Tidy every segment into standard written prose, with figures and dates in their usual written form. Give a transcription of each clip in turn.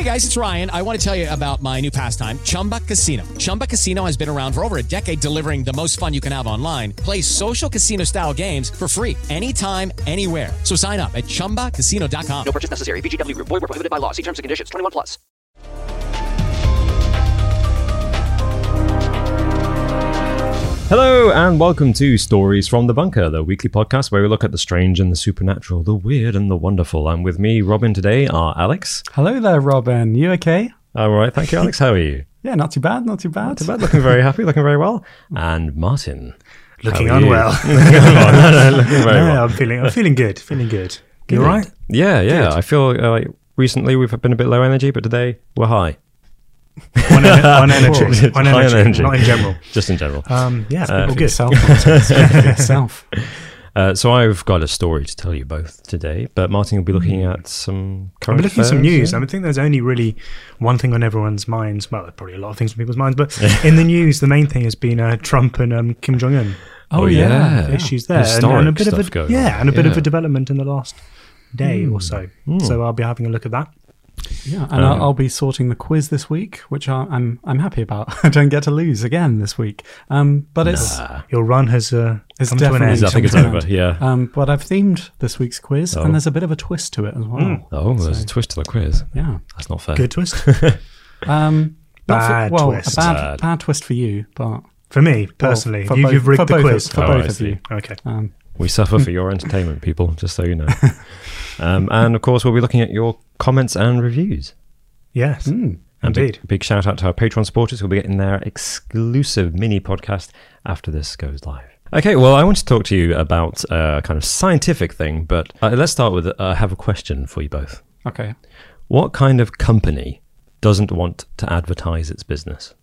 Hey guys, it's Ryan. I want to tell you about my new pastime, Chumba Casino. Chumba Casino has been around for over a decade, delivering the most fun you can have online. Play social casino-style games for free anytime, anywhere. So sign up at ChumbaCasino.com. No purchase necessary. VGW Group. Void where prohibited by law. See terms and conditions. 21 plus. Hello and welcome to Stories from the Bunker, the weekly podcast where we look at the strange and the supernatural, the weird and the wonderful. And with me, Robin, today are Alex. Hello there, Robin. You okay? All right, thank you, Alex. How are you? Yeah, not too bad, not too bad. Not too bad. Looking very happy, looking very well. And Martin. Looking how are you? unwell. Looking very well. I'm feeling good. You all right? Yeah. Good. I feel like recently we've been a bit low energy, but today we're high. On energy. On High energy. energy. Not in general. Just in general. Yeah, people good. Yourself. So I've got a story to tell you both today, but Martin will be looking at some current I'm looking at some affairs, news. yeah? I think there's only really one thing on everyone's minds. Well, there's probably a lot of things on people's minds, but in the news, the main thing has been Trump and Kim Jong Un. Oh, yeah. Issues there, Historic and a bit of stuff a going on. and a bit of Yeah. a development in the last day or so. So I'll be having a look at that. Yeah, and I'll be sorting the quiz this week, which I'm happy about. I don't get to lose again this week. But it's Your run has come to an definitely end. I think it's over, yeah. But I've themed this week's quiz, Oh. and there's a bit of a twist to it as well. Oh, there's a twist to the quiz. Yeah. That's not fair. Good twist. Not Bad for, well, twist. a bad twist for you, but For me, personally. for You've rigged for the both quiz. for Oh, both I of see. you. Okay. We suffer for your entertainment, people, just so you know. And of course, we'll be looking at your comments and reviews. Yes. And Indeed. big shout out to our Patreon supporters who'll be getting their exclusive mini podcast after this goes live. Okay, well, I want to talk to you about a kind of scientific thing, but let's start with I have a question for you both. Okay. What kind of company doesn't want to advertise its business?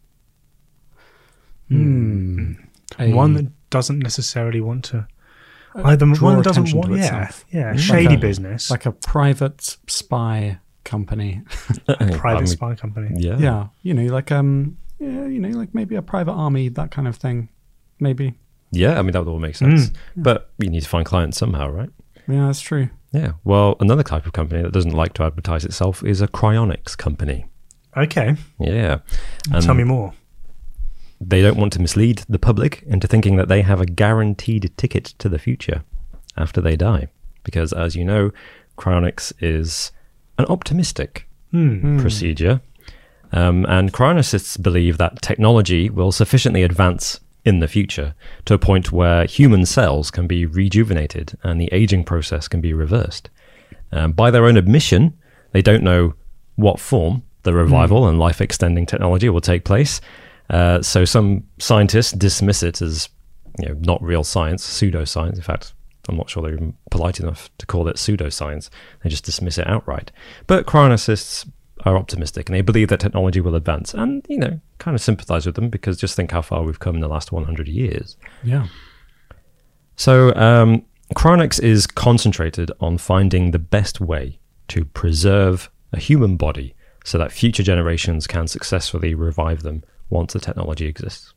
One that doesn't necessarily want to either draw one that doesn't attention want to itself. shady business, Like a private spy company. private spy company. Yeah. Yeah, like like maybe a private army, that kind of thing. Maybe. Yeah, I mean, that would all make sense. But you need to find clients somehow, right? Yeah, that's true. Yeah. Well, another type of company that doesn't like to advertise itself is a cryonics company. Okay, Yeah. tell me more. They don't want to mislead the public into thinking that they have a guaranteed ticket to the future after they die. Because, as you know, cryonics is an optimistic procedure. And cryonicists believe that technology will sufficiently advance in the future to a point where human cells can be rejuvenated and the aging process can be reversed. By their own admission, they don't know what form the revival and life-extending technology will take place. So some scientists dismiss it as not real science, pseudoscience. In fact, I'm not sure they're even polite enough to call it pseudoscience. They just dismiss it outright. But cryonicists are optimistic and they believe that technology will advance and, kind of sympathize with them because just think how far we've come in the last 100 years. Yeah. So cryonics is concentrated on finding the best way to preserve a human body so that future generations can successfully revive them once the technology exists.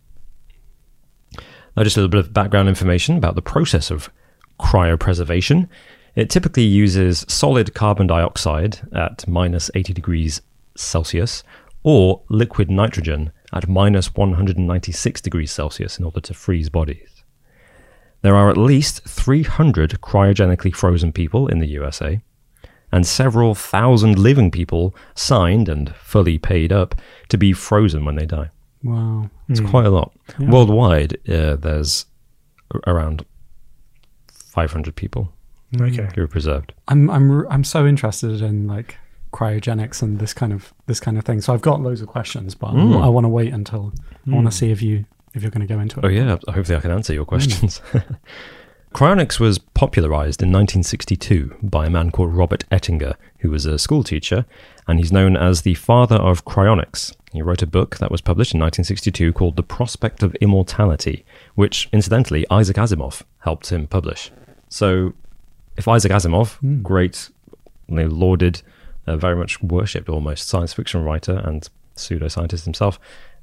Now, just a little bit of background information about the process of cryopreservation. It typically uses solid carbon dioxide at minus 80 degrees Celsius or liquid nitrogen at minus 196 degrees Celsius in order to freeze bodies. There are at least 300 cryogenically frozen people in the USA, and several thousand living people signed and fully paid up to be frozen when they die. Wow. It's quite a lot. Yeah. Worldwide, there's around 500 people Okay. who are preserved. I'm so interested in like cryogenics and this kind of thing. So I've got loads of questions, but I want to wait until I want to see if you're going to go into it. Oh yeah, hopefully I can answer your questions. Cryonics was popularized in 1962 by a man called Robert Ettinger, who was a school teacher, and he's known as the father of cryonics. He wrote a book that was published in 1962 called The Prospect of Immortality, which, incidentally, Isaac Asimov helped him publish. So, if Isaac Asimov, great, lauded, very much worshipped almost science fiction writer and pseudoscientist himself,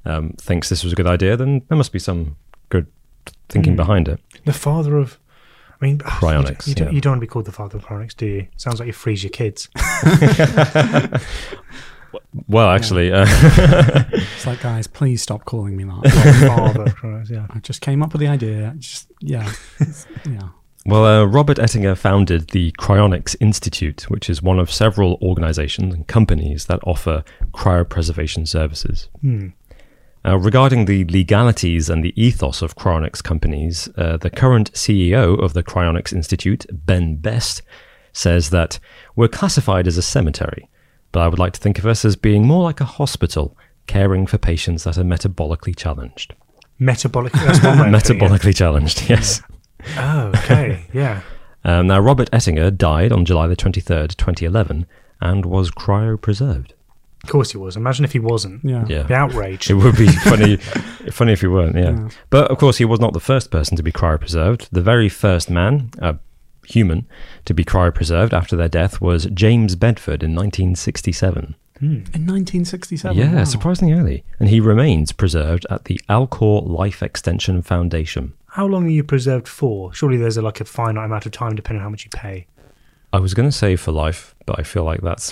thinks this was a good idea, then there must be some good thinking behind it. The father of I mean, cryonics. You don't want to be called the father of cryonics, do you? Sounds like you freeze your kids. Well, actually, It's like, guys, please stop calling me that. Father of cryonics, yeah. I just came up with the idea. Yeah. well, Robert Ettinger founded the Cryonics Institute, which is one of several organizations and companies that offer cryopreservation services. Regarding the legalities and the ethos of cryonics companies, the current CEO of the Cryonics Institute, Ben Best, says that we're classified as a cemetery, but I would like to think of us as being more like a hospital, caring for patients that are metabolically challenged. Metabolically, that's one way of putting it. Metabolically challenged, yes. Oh, okay, yeah. Now, Robert Ettinger died on July the 23rd, 2011, and was cryopreserved. Of course he was. Imagine if he wasn't. Yeah. The outrage. It would be funny if he weren't, yeah. But, of course, he was not the first person to be cryopreserved. The very first man, human, to be cryopreserved after their death was James Bedford in 1967. In 1967? Yeah, Wow. surprisingly early. And he remains preserved at the Alcor Life Extension Foundation. How long are you preserved for? Surely there's a finite amount of time depending on how much you pay. I was going to say for life, but I feel like that's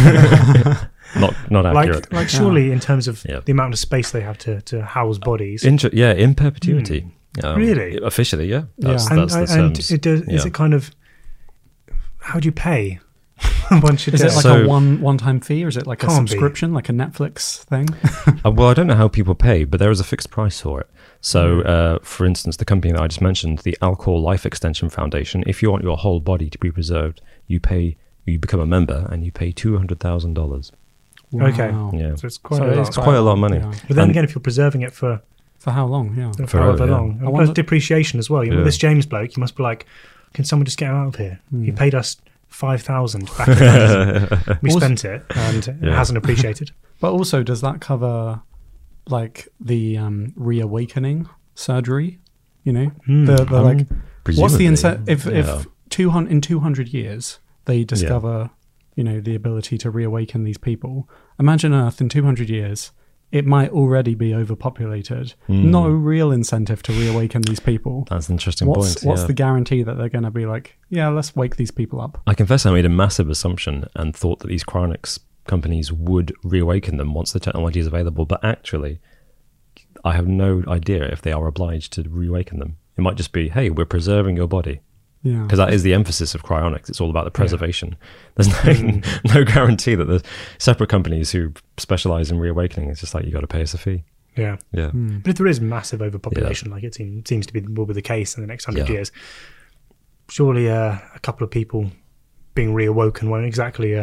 not accurate. Like surely in terms of Yeah. the amount of space they have to house bodies. In perpetuity. Really? Officially, yeah. That's and the and terms. is it kind of, how do you pay once you're Is dead? it like So- a one-time fee, or is it like a Can't be. subscription, like a Netflix thing? Well, I don't know how people pay, but there is a fixed price for it. So, for instance, the company that I just mentioned, the Alcor Life Extension Foundation, if you want your whole body to be preserved, you become a member and you pay $200,000. Okay. Wow. Yeah. So it's quite So a it lot. is It's quite a lot of money. yeah. But then And- again, if you're preserving it for For how long? Yeah. however Forever, yeah. long, I and wonder- plus depreciation as well. You know, Yeah. this James bloke, you must be like, can someone just get him out of here? He Hmm. paid us 5,000 back then. We spent it, and it Yeah. hasn't appreciated. But also, does that cover like the reawakening surgery? You know, the like, what's the incentive if 200 years they discover, the ability to reawaken these people? Imagine Earth in 200 years. It might already be overpopulated. No real incentive to reawaken these people. That's an interesting What's point. yeah. the guarantee that they're going to be like, yeah, let's wake these people up? I confess I made a massive assumption and thought that these cryonics companies would reawaken them once the technology is available, but actually I have no idea if they are obliged to reawaken them. It might just be, hey, we're preserving your body. Yeah. Because that is the emphasis of cryonics. It's all about the preservation. There's no guarantee that there's separate companies who specialize in reawakening. It's just like, you got to pay us a fee. Yeah. Yeah. But if there is massive overpopulation, like it seems to be will be the case in the next 100 Yeah. years, surely a couple of people being reawoken won't exactly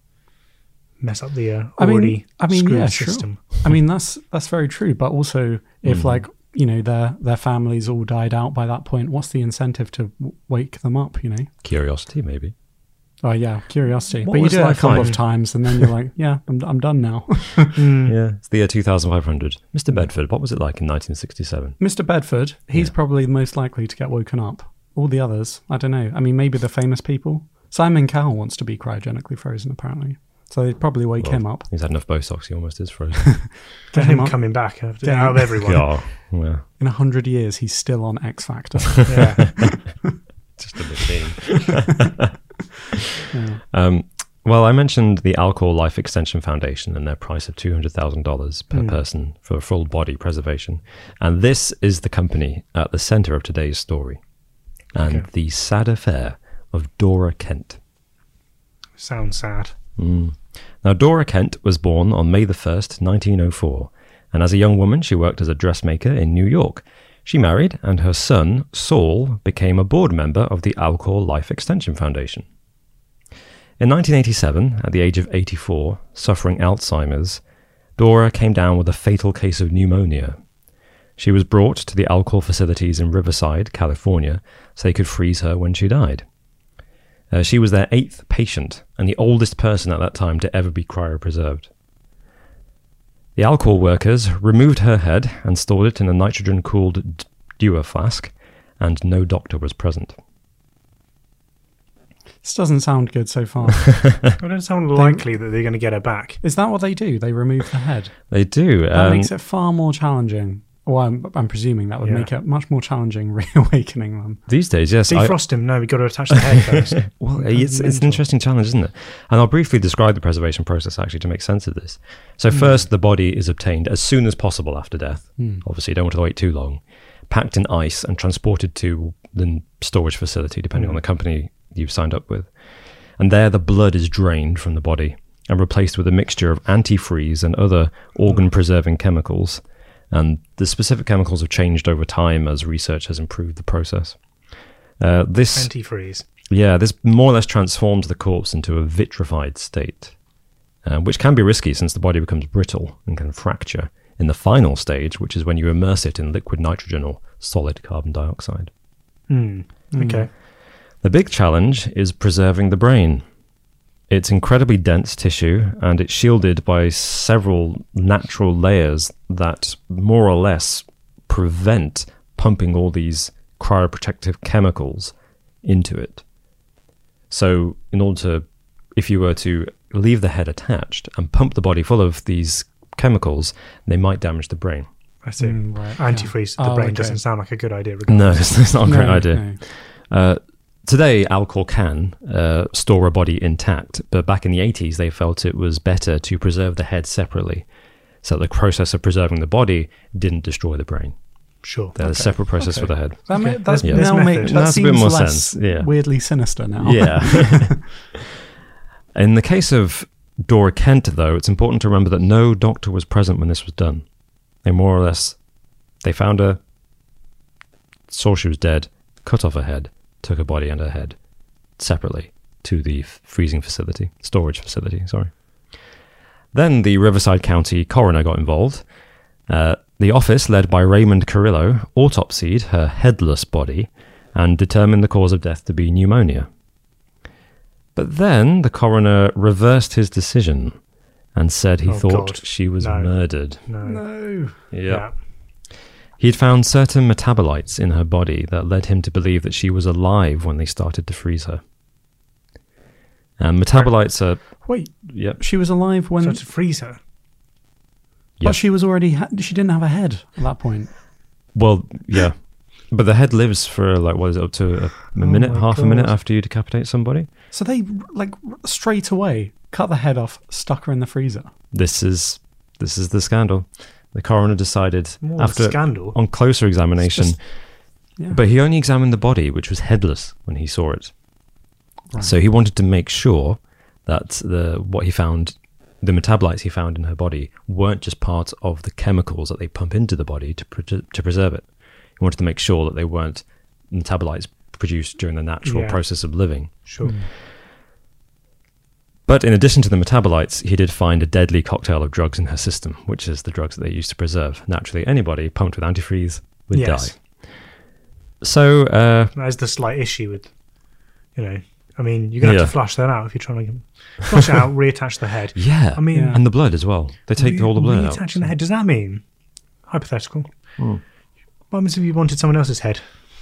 mess up the already screwed yeah, system. Sure. I mean, that's very true. But also, if their families all died out by that point, what's the incentive to wake them up? Curiosity, maybe. Oh yeah, curiosity. What But you was do it a life couple like? of times, and then you're like, yeah, I'm done now. Yeah. It's the year 2500. Mr. Bedford, what was it like in 1967? Mr. Bedford, he's probably the most likely to get woken up. All the others, I don't know. I mean, maybe the famous people. Simon Cowell wants to be cryogenically frozen, apparently. So they'd probably wake him up. He's had enough Botox, he almost is frozen. Get him him up. coming back out Yeah. of everyone. Oh, yeah. In 100 years, he's still on X Factor. Yeah. Just a machine. Well, I mentioned the Alcor Life Extension Foundation and their price of $200,000 per person for full body preservation. And this is the company at the center of today's story. And the sad affair of Dora Kent. Sounds sad. Now, Dora Kent was born on May the 1st, 1904. And as a young woman, she worked as a dressmaker in New York. She married, and her son, Saul, became a board member of the Alcor Life Extension Foundation. In 1987, at the age of 84, suffering Alzheimer's, Dora came down with a fatal case of pneumonia. She was brought to the Alcor facilities in Riverside, California, so they could freeze her when she died. She was their 8th patient and the oldest person at that time to ever be cryopreserved. The Alcor workers removed her head and stored it in a nitrogen-cooled Dewar flask, and no doctor was present. This doesn't sound good so far. It doesn't sound likely that they're going to get her back. Is that what they do? They remove the head? They do. That makes it far more challenging. I'm presuming that would make it much more challenging reawakening them. These days, yes. Defrost him. No, we've got to attach the head first. Well, it's an interesting challenge, isn't it? And I'll briefly describe the preservation process, actually, to make sense of this. So first, the body is obtained as soon as possible after death. Obviously, you don't want to wait too long. Packed in ice and transported to the storage facility, depending on the company you've signed up with. And there, the blood is drained from the body and replaced with a mixture of antifreeze and other organ-preserving chemicals. And the specific chemicals have changed over time as research has improved the process. This antifreeze. Yeah, this more or less transforms the corpse into a vitrified state, which can be risky since the body becomes brittle and can fracture in the final stage, which is when you immerse it in liquid nitrogen or solid carbon dioxide. Okay. The big challenge is preserving the brain. It's incredibly dense tissue, and it's shielded by several natural layers that more or less prevent pumping all these cryoprotective chemicals into it. So if you were to leave the head attached and pump the body full of these chemicals, they might damage the brain. I see. Right. Antifreeze the brain doesn't sound like a good idea. No, it's not a great idea. No. Today, Alcor can store a body intact, but back in the 80s, they felt it was better to preserve the head separately, so the process of preserving the body didn't destroy the brain. Sure. There's a separate process for the head. That seems a bit more sense. Yeah. Weirdly sinister now. Yeah. In the case of Dora Kent, though, it's important to remember that no doctor was present when this was done. They found her, saw she was dead, cut off her head, took her body and her head separately to the storage facility. Then the Riverside County coroner got involved. The office, led by Raymond Carrillo, autopsied her headless body and determined the cause of death to be pneumonia. But then the coroner reversed his decision and said he thought she was murdered. No. Yeah. He'd found certain metabolites in her body that led him to believe that she was alive when they started to freeze her. And metabolites are... Wait, she was alive when... Started to freeze her? But she was already... she didn't have a head at that point. Well, yeah. But the head lives for, up to a minute, half a minute after you decapitate somebody. So they, straight away, cut the head off, stuck her in the freezer. This is the scandal. The coroner decided on closer examination, but he only examined the body, which was headless when he saw it. Right. So he wanted to make sure that what he found, the metabolites he found in her body, weren't just part of the chemicals that they pump into the body to preserve it. He wanted to make sure that they weren't metabolites produced during the natural process of living. Sure. But in addition to the metabolites, he did find a deadly cocktail of drugs in her system, which is the drugs that they use to preserve. Naturally, anybody pumped with antifreeze would die. So... that's the slight issue with, you're going to have to flush that out if you're trying to flush it out, reattach the head. Yeah, and the blood as well. They take all the blood out. Reattaching the head, does that mean, hypothetical, what happens if you wanted someone else's head?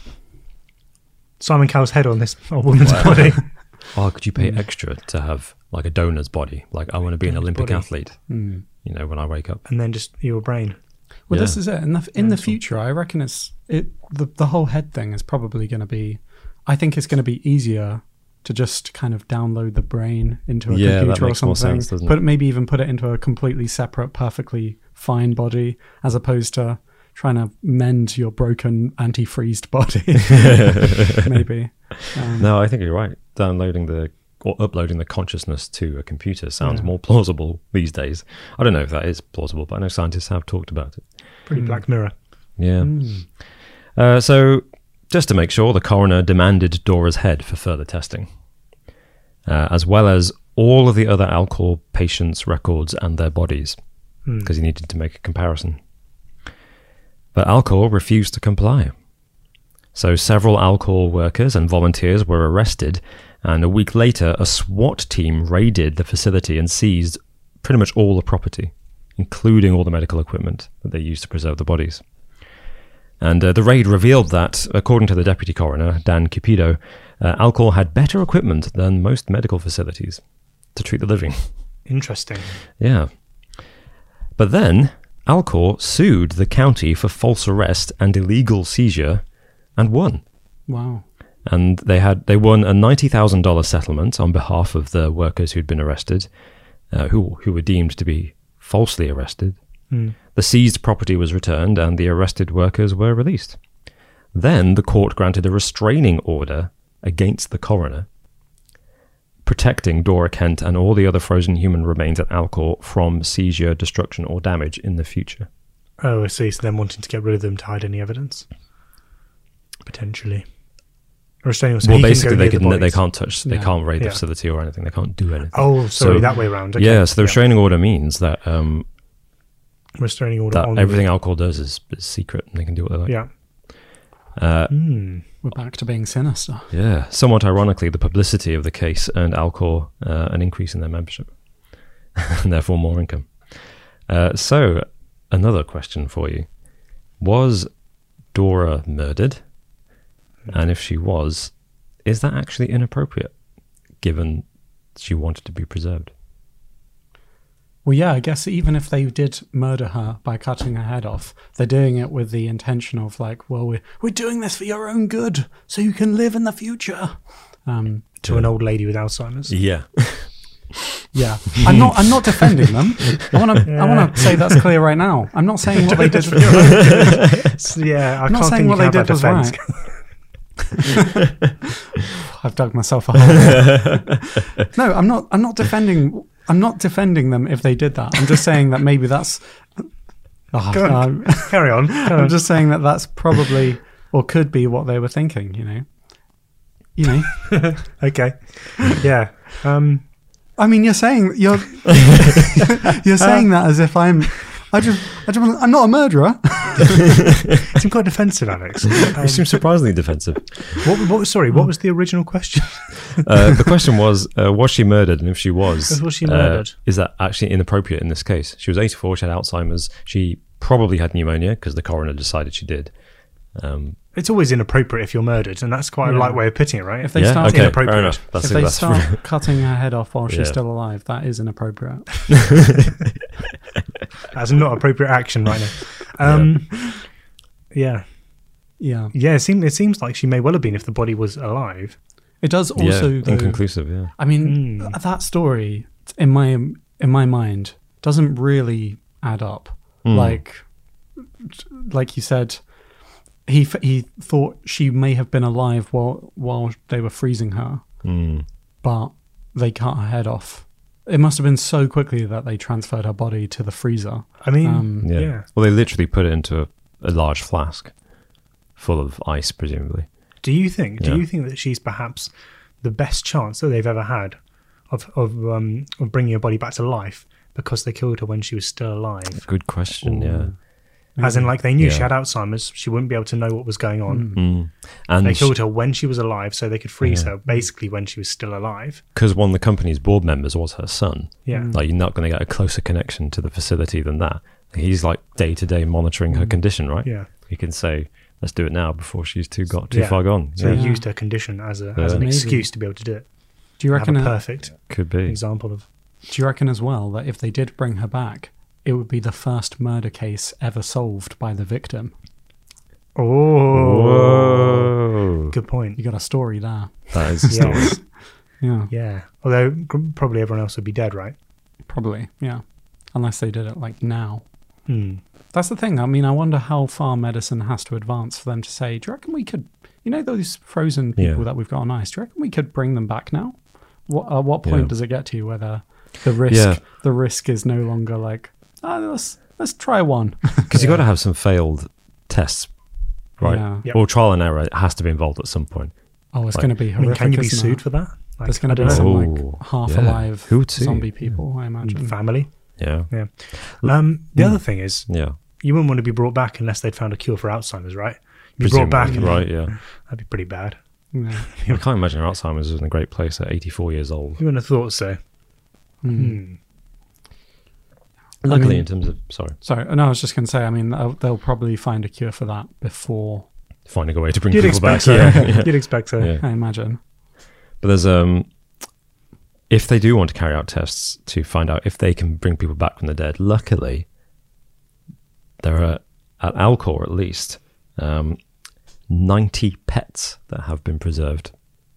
Simon Cowell's head on this old woman's body. Oh, could you pay extra to have a donor's body? I want to be an Olympic athlete, when I wake up. And then just your brain. Well, this is it. In the future, I reckon the whole head thing is probably going to be, I think it's going to be easier to just kind of download the brain into a computer or something. More sense, doesn't it? Maybe even put it into a completely separate, perfectly fine body, as opposed to trying to mend your broken antifreezed body. Maybe. No, I think you're right. Uploading the consciousness to a computer sounds more plausible these days. I don't know if that is plausible, but I know scientists have talked about it. Pretty Black Mirror. Yeah. So, just to make sure, the coroner demanded Dora's head for further testing, as well as all of the other Alcor patients' records and their bodies, because he needed to make a comparison. But Alcor refused to comply. So several Alcor workers and volunteers were arrested, and a week later, a SWAT team raided the facility and seized pretty much all the property, including all the medical equipment that they used to preserve the bodies. And the raid revealed that, according to the deputy coroner, Dan Cupido, Alcor had better equipment than most medical facilities to treat the living. Interesting. Yeah. But then, Alcor sued the county for false arrest and illegal seizure and won. Wow. And they won a $90,000 settlement on behalf of the workers who'd been arrested, who were deemed to be falsely arrested. The seized property was returned and the arrested workers were released. Then the court granted a restraining order against the coroner, protecting Dora Kent and all the other frozen human remains at Alcor from seizure, destruction, or damage in the future. Oh, I see. So then wanting to get rid of them to hide any evidence? Potentially. Well, basically, they can't touch, they can't raid the facility or anything. They can't do anything. Oh, sorry, that way around. Okay. Yeah, so the restraining order means that restraining order that everything Alcor does is secret, and they can do what they like. Yeah. We're back to being sinister. Yeah. Somewhat ironically, the publicity of the case earned Alcor an increase in their membership, and therefore more income. So, another question for you: was Dora murdered? And if she was, is that actually inappropriate, given she wanted to be preserved? Well, yeah, I guess even if they did murder her by cutting her head off, they're doing it with the intention of like, well, we're doing this for your own good, so you can live in the future. To an old lady with Alzheimer's. Yeah. Yeah. I'm not defending them. I want to say that's clear right now. I'm not saying what they did. Yeah, I'm not saying what they did was right. I've dug myself a hole. No, I'm not defending. I'm not defending them if they did that. I'm just saying that maybe that's. Carry on. I'm just saying that that's probably or could be what they were thinking. You know. Okay. Yeah. I mean, you're saying you're saying that as if I'm not a murderer. You seem quite defensive, Alex. You seem surprisingly defensive. What was the original question? The question was she murdered? And if she was she murdered? Is that actually inappropriate in this case? She was 84, she had Alzheimer's, she probably had pneumonia because the coroner decided she did. It's always inappropriate if you're murdered, and that's quite a light way of putting it, right? If they start inappropriate. Fair enough. If they start cutting her head off while she's still alive, that is inappropriate. That's not appropriate action right now. Yeah. It seems like she may well have been if the body was alive. It does also inconclusive. Yeah. I mean, that story in my mind doesn't really add up. Like you said. He thought she may have been alive while they were freezing her, but they cut her head off. It must have been so quickly that they transferred her body to the freezer. I mean, yeah. Well, they literally put it into a large flask full of ice, presumably. Do you think that she's perhaps the best chance that they've ever had of bringing her body back to life because they killed her when she was still alive? Good question. Ooh. Yeah. As in, like, they knew she had Alzheimer's, she wouldn't be able to know what was going on. And they killed her when she was alive so they could freeze her, basically when she was still alive. Because one of the company's board members was her son. Yeah. Like, you're not going to get a closer connection to the facility than that. He's, like, day-to-day monitoring her condition, right? Yeah. He can say, let's do it now before she's too far gone. So he used her condition as an excuse to be able to do it. Do you reckon have a perfect could be example of... Do you reckon as well that if they did bring her back, it would be the first murder case ever solved by the victim? Whoa. Good point. You got a story there. That is a story. Yeah. Although probably everyone else would be dead, right? Probably, yeah. Unless they did it like now. That's the thing. I mean, I wonder how far medicine has to advance for them to say, do you reckon we could, those frozen people that we've got on ice, do you reckon we could bring them back now? At what point does it get to whether the risk is no longer like, let's try one? Because you've got to have some failed tests, right? Yeah. Or trial and error has to be involved at some point. Oh, it's going to be horrific. Can you be sued for that? There's going to be some half-alive zombie people, I imagine. Family. Yeah. The other thing is, you wouldn't want to be brought back unless they'd found a cure for Alzheimer's, right? Be brought back, right? Yeah, that'd be pretty bad. Yeah. I can't imagine Alzheimer's was in a great place at 84 years old. You wouldn't have thought so. Luckily, in terms of sorry, no, I was just going to say. I mean, they'll probably find a cure for that before finding a way to bring people back. So. Yeah. You'd expect so. Yeah. I imagine. But there's if they do want to carry out tests to find out if they can bring people back from the dead, luckily there are, at Alcor at least, 90 pets that have been preserved.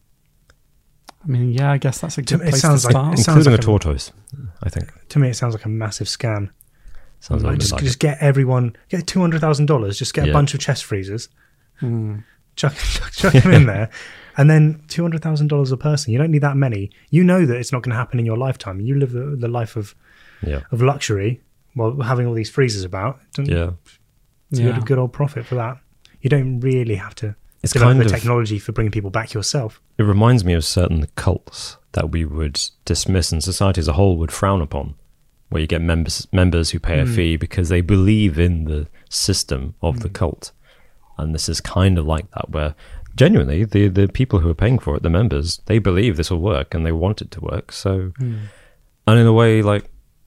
I mean, yeah, I guess that's a good place to start. Including a tortoise, I think. To me, it sounds like a massive scam. Sounds like just get everyone, get $200,000, just get a bunch of chest freezers, chuck them in there, and then $200,000 a person. You don't need that many. You know that it's not going to happen in your lifetime. You live the life of luxury while having all these freezers about. It's a good old profit for that. You don't really have to develop the technology for bringing people back yourself. It reminds me of certain cults that we would dismiss and society as a whole would frown upon, where you get members who pay a fee because they believe in the system of the cult. And this is kind of like that, where genuinely the people who are paying for it, the members, they believe this will work and they want it to work. So, and in a way, like,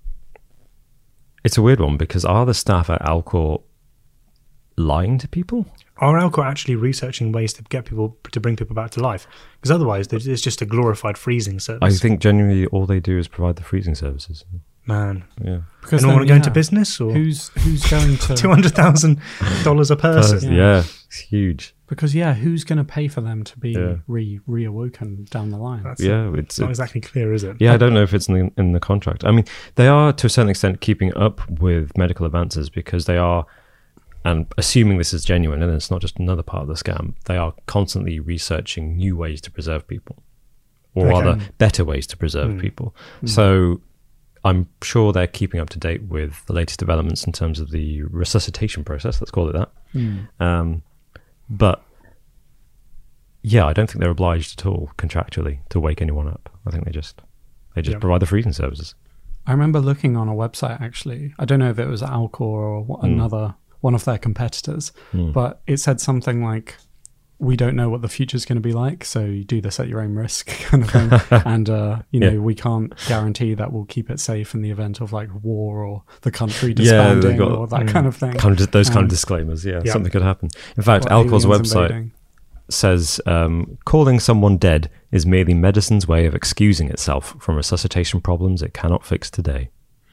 it's a weird one, because are the staff at Alcor lying to people? Are Alcor actually researching ways to get people to bring people back to life? Because otherwise, it's just a glorified freezing service. I think genuinely all they do is provide the freezing services. Man, yeah. Because anyone want to go into business, or who's going to $200,000 a person? Yeah, it's huge. Because who's going to pay for them to be reawoken down the line? It's not exactly clear, is it? Yeah, I don't know if it's in the contract. I mean, they are to a certain extent keeping up with medical advances, because they are. And assuming this is genuine, and it's not just another part of the scam, they are constantly researching new ways to preserve people, or rather, better ways to preserve people. So I'm sure they're keeping up to date with the latest developments in terms of the resuscitation process, let's call it that. But yeah, I don't think they're obliged at all contractually to wake anyone up. I think they just provide the freezing services. I remember looking on a website, actually. I don't know if it was Alcor or one of their competitors, but it said something like, we don't know what the future is going to be like, so you do this at your own risk, kind of thing. And we can't guarantee that we'll keep it safe in the event of like war or the country disbanding or that kind of thing. Those kind of disclaimers, something could happen. In fact, Alcor's website says calling someone dead is merely medicine's way of excusing itself from resuscitation problems it cannot fix today.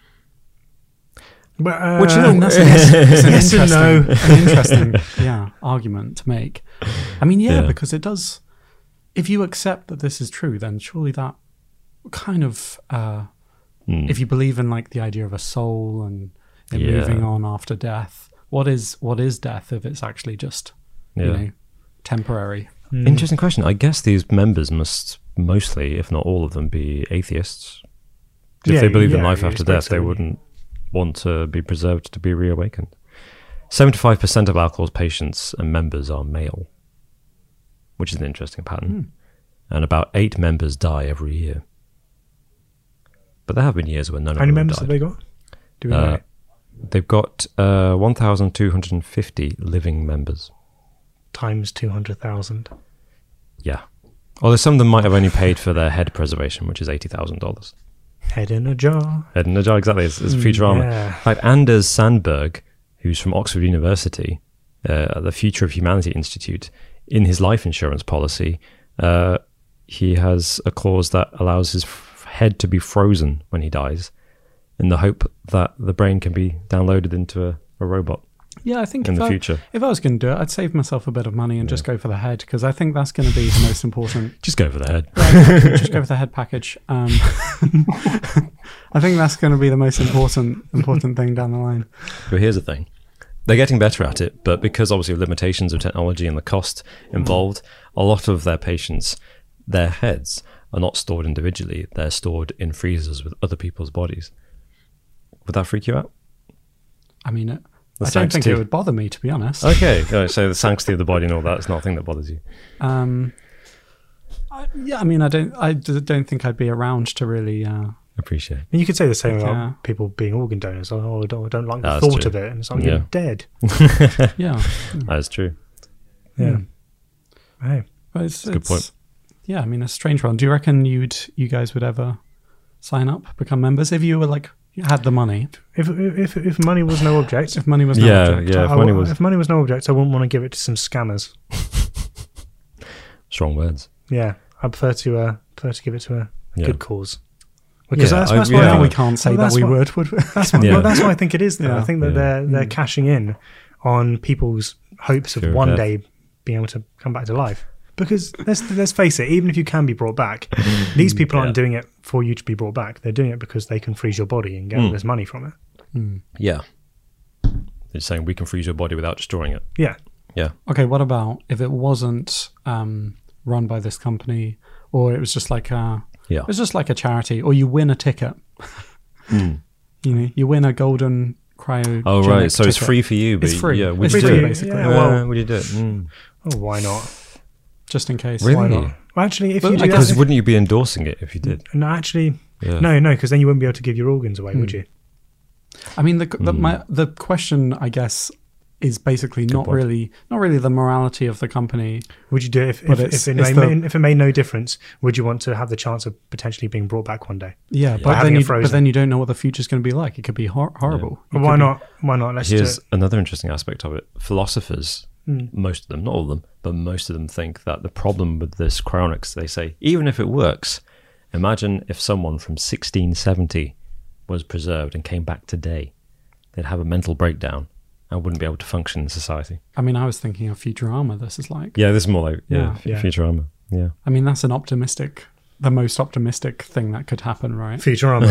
But, which that's an interesting argument to make. I mean, because it does. If you accept that this is true, then surely that kind of, if you believe in like the idea of a soul and it moving on after death, what is death if it's actually just temporary? Interesting question. I guess these members must mostly, if not all of them, be atheists. If they believe in life after death, they wouldn't want to be preserved to be reawakened. 75% of Alcor's patients and members are male, which is an interesting pattern. And about 8 members die every year. But there have been years when none of them died. How many members have they got? Do we know? They've got 1,250 living members. Times 200,000. Yeah. Although some of them might have only paid for their head preservation, which is $80,000. Head in a jar. Head in a jar, exactly. It's Futurama. Yeah. Like Anders Sandberg, who's from Oxford University, at the Future of Humanity Institute, in his life insurance policy, he has a clause that allows his head to be frozen when he dies, in the hope that the brain can be downloaded into a robot. Yeah, I think in the future. If I was going to do it, I'd save myself a bit of money and just go for the head, because I think that's going to be the most important. Just go for the head. Right, just go for the head package. I think that's going to be the most important thing down the line. But here's the thing. They're getting better at it, but because obviously of limitations of technology and the cost involved, a lot of their patients, their heads are not stored individually. They're stored in freezers with other people's bodies. Would that freak you out? I mean, I don't think it would bother me, to be honest. Okay, so the sanctity of the body and all that is not a thing that bothers you. I don't think I'd be around to really appreciate. And you could say the same about people being organ donors. I don't like the thought of it, and it's like you're dead. Yeah, that's true. Yeah, hey, it's a good point. Yeah, I mean, a strange one. Do you reckon you guys would ever sign up, become members, if you were like? You had the money. If money was no object. If money was no object. Yeah, if money was no object, I wouldn't want to give it to some scammers. Strong words. Yeah, I prefer to give it to a good cause. Because that's why now we can't say that we would we? That's why I think it is. Though. I think that they're cashing in on people's hopes of one day being able to come back to life. Because let's face it, even if you can be brought back, these people aren't doing it for you to be brought back. They're doing it because they can freeze your body and get all this money from it. Yeah. They're saying we can freeze your body without destroying it. Yeah. Yeah. Okay, what about if it wasn't run by this company, or it was just like it was just like a charity, or you win a ticket. You know, you win a golden cryogenic Oh, right. So ticket. it's free for you. But it's free. Yeah, would It's you free, do it? basically. Yeah, Would you do it? Oh, why not? Just in case. Really? Why not? Well, actually, if But you do I that, Because wouldn't you be endorsing it if you did? no, actually, Yeah. no, because then you wouldn't be able to give your organs away, would you? I mean, the question, I guess, is basically not really the morality of the company. Would you do it if it made no difference? Would you want to have the chance of potentially being brought back one day? Yeah, but then you don't know what the future's going to be like. It could be horrible. Well, why not? Why not? Let's Here's do it. another interesting aspect of it. Philosophers, most of them, not all of them, but most of them think that the problem with this cryonics, they say, even if it works, imagine if someone from 1670 was preserved and came back today. They'd have a mental breakdown and wouldn't be able to function in society. I mean, I was thinking of Futurama. This is like... Yeah, this is more like Yeah. Futurama. Yeah. I mean, that's the most optimistic thing that could happen, right? Futurama.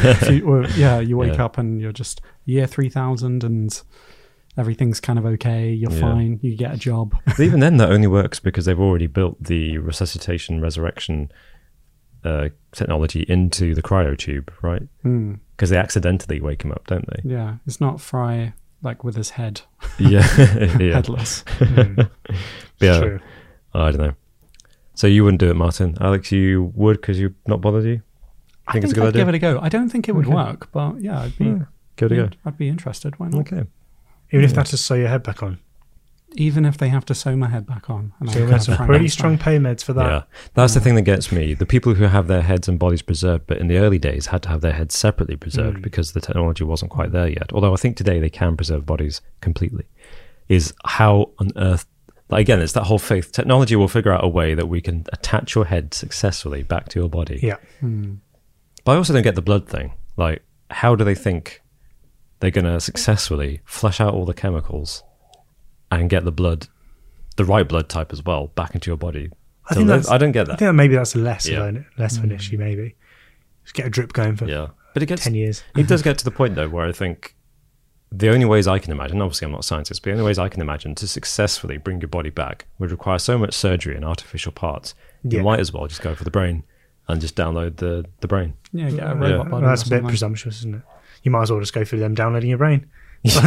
You wake up and you're just year 3000 and everything's kind of okay. You're fine. You get a job. But even then, that only works because they've already built the resurrection technology into the cryotube, right? Because they accidentally wake him up, don't they? Yeah, it's not Fry like with his head Yeah. headless. Yeah. True. I don't know. So you wouldn't do it, Martin. Alex, you would because you're not bothered, you? I think it's a good I'd idea? give it a go. I don't think it would work, but yeah, I'd be Give it a go. I'd be interested. Why not? Okay. Even if that's to sew your head back on. Even if they have to sew my head back on. And So I we have had some Frank pretty Einstein. strong pay meds for that. Yeah. That's the thing that gets me. The people who have their heads and bodies preserved, but in the early days had to have their heads separately preserved because the technology wasn't quite there yet. Although I think today they can preserve bodies completely. Is how on earth... Like again, it's that whole faith. Technology will figure out a way that we can attach your head successfully back to your body. Yeah. But I also don't get the blood thing. Like, how do they think they're going to successfully flush out all the chemicals and get the blood, the right blood type as well, back into your body? I don't get that. I think that maybe that's less of an issue, maybe. Just get a drip going for But it gets 10 years. It does get to the point, though, where I think the only ways I can imagine, obviously I'm not a scientist, but the only ways I can imagine to successfully bring your body back would require so much surgery and artificial parts. You might as well just go for the brain and just download the brain. Yeah, get a robot body. Well, that's or a bit something. presumptuous, isn't it? You might as well just go through them downloading your brain. Plug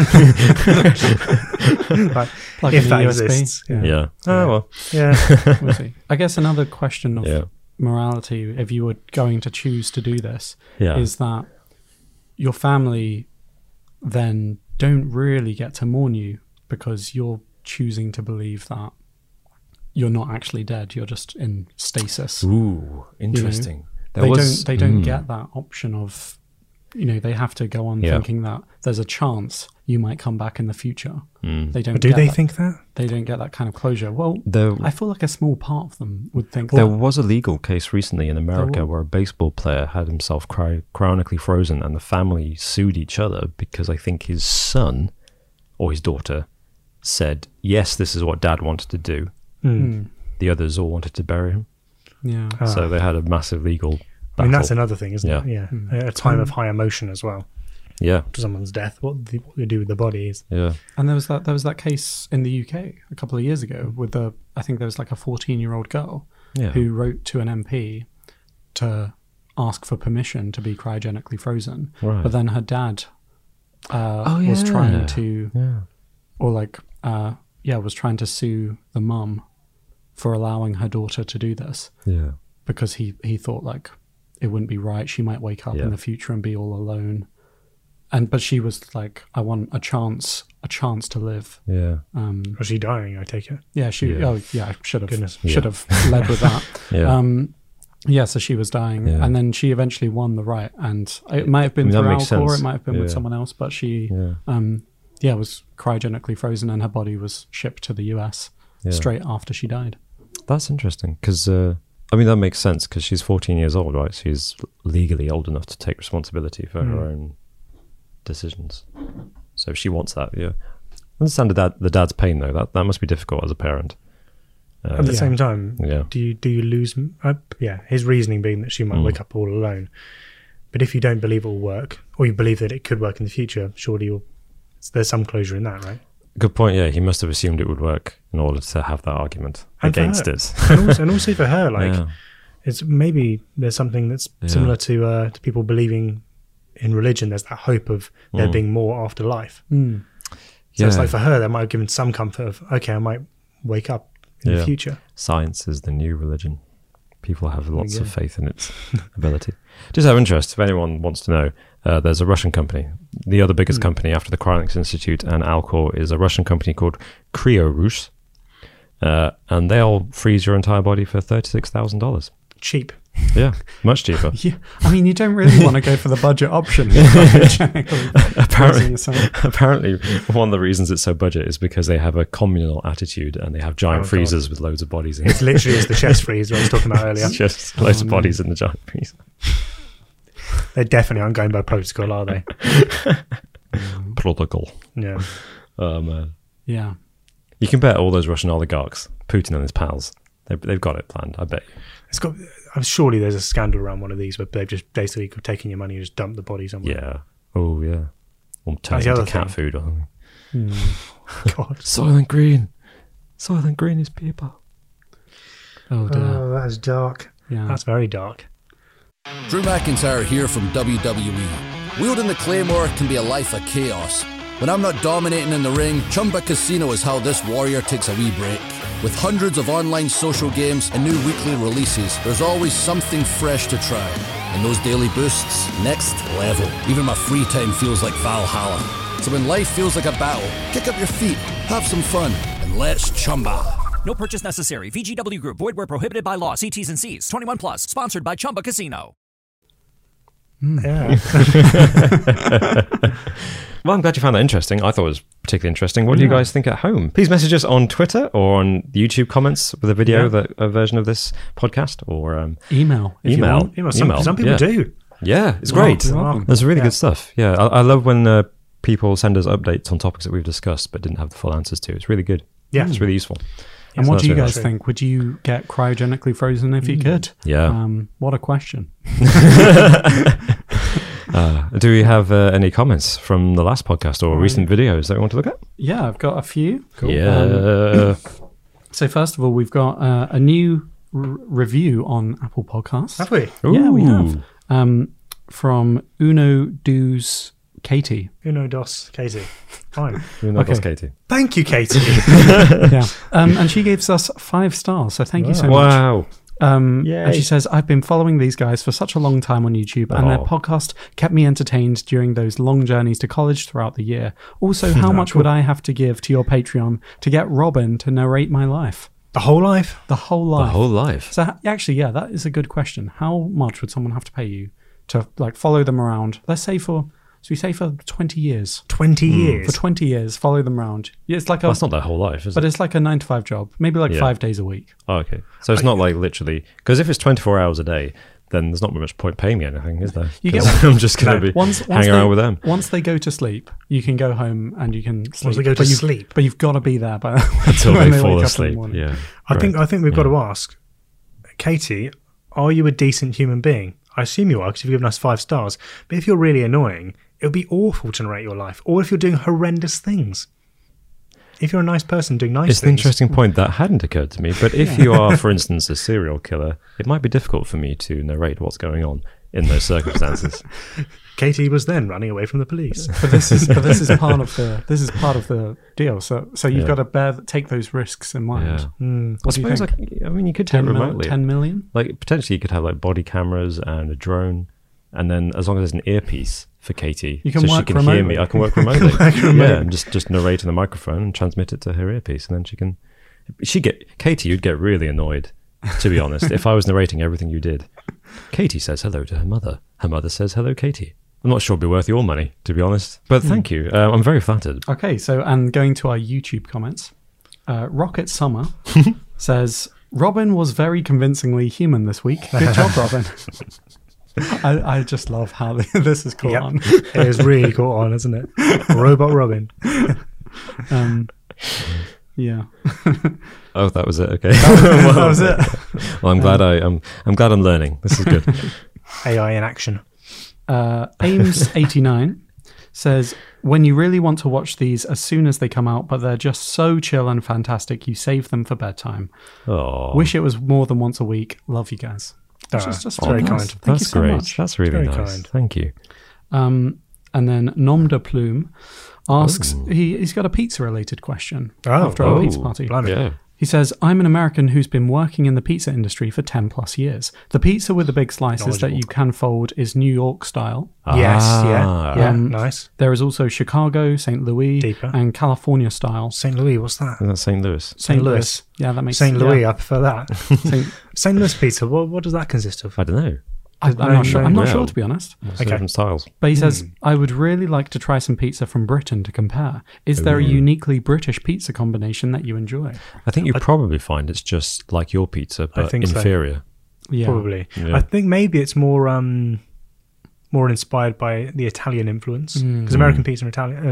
If in that a USB. exists. Yeah. Oh, well. Yeah. We'll see. I guess another question of Yeah. morality, if you were going to choose to do this, Yeah. is that your family then don't really get to mourn you because you're choosing to believe that you're not actually dead, you're just in stasis. Ooh, interesting. They don't get that option of, they have to go on thinking that there's a chance you might come back in the future. They don't. Do get they that. think that? They don't get that kind of closure. Well, I feel like a small part of them would think There that. was a legal case recently in America where a baseball player had himself cryonically frozen, and the family sued each other because I think his son or his daughter said, yes, this is what dad wanted to do. The others all wanted to bury him. Yeah. So they had a massive legal battle. I mean, that's another thing, isn't it? Yeah. Yeah. A time of high emotion as well. Yeah. To someone's death, what they do with the body is. Yeah. And there was that case in the UK a couple of years ago with I think there was like a 14-year-old girl who wrote to an MP to ask for permission to be cryogenically frozen. Right. But then her dad was trying to, was trying to sue the mum for allowing her daughter to do this. Yeah. Because he thought like it wouldn't be right. She might wake up in the future and be all alone. But she was like, I want a chance to live. Yeah. Was she dying, I take it? Yeah, she. Yeah. Oh, yeah. I should have Yeah. led with that. Yeah. So she was dying, Yeah. and then she eventually won the right, and it might have been that through makes alcohol, sense. it might have been with Yeah. someone else, but she, Yeah. was cryogenically frozen, and her body was shipped to the US straight after she died. That's interesting because I mean, that makes sense because she's 14 years old, right? She's legally old enough to take responsibility for her own decisions. So if she wants that, yeah. I understand the dad's pain, though. That must be difficult as a parent. At the same time, yeah. do you lose... his reasoning being that she might wake up all alone. But if you don't believe it will work, or you believe that it could work in the future, surely there's some closure in that, right? Good point, yeah. He must have assumed it would work in order to have that argument against it. and also for her, it's maybe there's something that's similar to people believing in religion. There's that hope of there being more after life. So it's like for her, that might have given some comfort of, okay, I might wake up in the future. Science is the new religion. People have lots of faith in its ability. Just out of interest, if anyone wants to know, there's a Russian company. The other biggest company after the Cryonics Institute and Alcor is a Russian company called Cryorus. And they'll freeze your entire body for $36,000. Cheap. Yeah, much cheaper. Yeah, I mean, you don't really want to go for the budget option. Apparently, one of the reasons it's so budget is because they have a communal attitude and they have giant freezers with loads of bodies in it. It's literally as the chest freezer I was talking about earlier. It's just loads of bodies in the giant freezer. They definitely aren't going by protocol, are they? Protocol. Yeah. Oh, man. Yeah. You can bet all those Russian oligarchs, Putin and his pals, they've got it planned, I bet you. Surely there's a scandal around one of these where they've just basically taken your money and just dumped the body somewhere. Yeah. Oh, yeah. Or turned into cat food or something. God. Soylent Green. Soylent Green is people. Oh, dear. Oh, that is dark. Yeah. That's very dark. Drew McIntyre here from WWE. Wielding the Claymore can be a life of chaos. When I'm not dominating in the ring, Chumba Casino is how this warrior takes a wee break. With hundreds of online social games and new weekly releases, there's always something fresh to try. And those daily boosts, next level. Even my free time feels like Valhalla. So when life feels like a battle, kick up your feet, have some fun, and let's Chumba. No purchase necessary. VGW Group. Void where prohibited by law. See T's and C's. 21 plus. Sponsored by Chumba Casino. Yeah. Well, I'm glad you found that interesting. I thought it was particularly interesting. What do you guys think at home? Please message us on Twitter or on the YouTube comments with a video, a version of this podcast, or email. Some people do. Yeah, it's great. There's really good stuff. Yeah, I love when people send us updates on topics that we've discussed but didn't have the full answers to. It's really good. Yeah. It's really useful. And what do you guys think? Would you get cryogenically frozen if you could? Yeah. What a question. Do we have any comments from the last podcast or recent videos that we want to look at? Yeah, I've got a few. Cool. Yeah. So first of all, we've got a new review on Apple Podcasts. Have we? Yeah, we have. From Uno Dos Katie. Uno Dos Katie. Fine. Uno Dos Katie. Thank you, Katie. Yeah. And she gives us 5 stars, so thank you so much. Wow. And she says, I've been following these guys for such a long time on YouTube, and their podcast kept me entertained during those long journeys to college throughout the year. Also, how much would I have to give to your Patreon to get Robin to narrate my life? The whole life? The whole life. The whole life. So actually, yeah, that is a good question. How much would someone have to pay you to follow them around? Let's say for 20 years. 20 years? For 20 years, follow them around. Yeah, it's like that's not their whole life, is it? But it's like a 9-to-5 job. Maybe 5 days a week. Oh, okay. So it's not like literally... Because if it's 24 hours a day, then there's not much point paying me anything, is there? I'm just going to be hanging around with them. Once they go to sleep, you can go home and you can sleep. Once they go to sleep? But you've got to be there until they fall asleep. Yeah. I think we've got to ask, Katie, are you a decent human being? I assume you are, because you've given us 5 stars. But if you're really annoying, it would be awful to narrate your life. Or if you're doing horrendous things. If you're a nice person doing nice things. It's an interesting point that hadn't occurred to me. But if you are, for instance, a serial killer, it might be difficult for me to narrate what's going on in those circumstances. Katie was then running away from the police. But this is part of the deal. So you've got to take those risks in mind. Yeah. I suppose you could do it remotely. 10 million? Potentially you could have body cameras and a drone, and then as long as there's an earpiece for Katie, you can so she can remotely. hear me, I can work remotely. Yeah, and just narrate in the microphone and transmit it to her earpiece, and then she can. Katie, you'd get really annoyed, to be honest, if I was narrating everything you did. Katie says hello to her mother. Her mother says hello, Katie. I'm not sure it'd be worth your money, to be honest. But thank you. I'm very flattered. Okay, so and going to our YouTube comments, Rocket Summer says, Robin was very convincingly human this week. Good job, Robin. I just love how this is caught on. It is really caught on, isn't it? Robot Robin. Yeah. Oh, that was it. Okay. That was it. Well, I'm glad I'm glad I'm learning. This is good. AI in action. Ames89 says, when you really want to watch these as soon as they come out, but they're just so chill and fantastic, you save them for bedtime. Oh, Wish it was more than once a week. Love you guys. Which is just very nice. kind. Thank that's you so great. much. That's really Very nice. kind. Thank you. And then Nom de Plume asks, he's got a pizza-related question after our pizza party. Blimey. Yeah. He says, I'm an American who's been working in the pizza industry for 10 plus years. The pizza with the big slices that you can fold is New York style. Yes, yeah. Nice. There is also Chicago, St. Louis, Deeper. and California style. St. Louis, what's that? Isn't that St. Louis? St. Louis. Yeah, that makes St. Louis, yeah. I prefer that. St. Louis pizza, what does that consist of? I don't know. I'm not sure. I'm not Yeah. sure, to be honest. What's the different styles? But he says, I would really like to try some pizza from Britain to compare. Is there a uniquely British pizza combination that you enjoy? I think you'd probably find it's just like your pizza, but think so. inferior. Yeah. Probably. Yeah. I think maybe it's more inspired by the Italian influence. Because American pizza and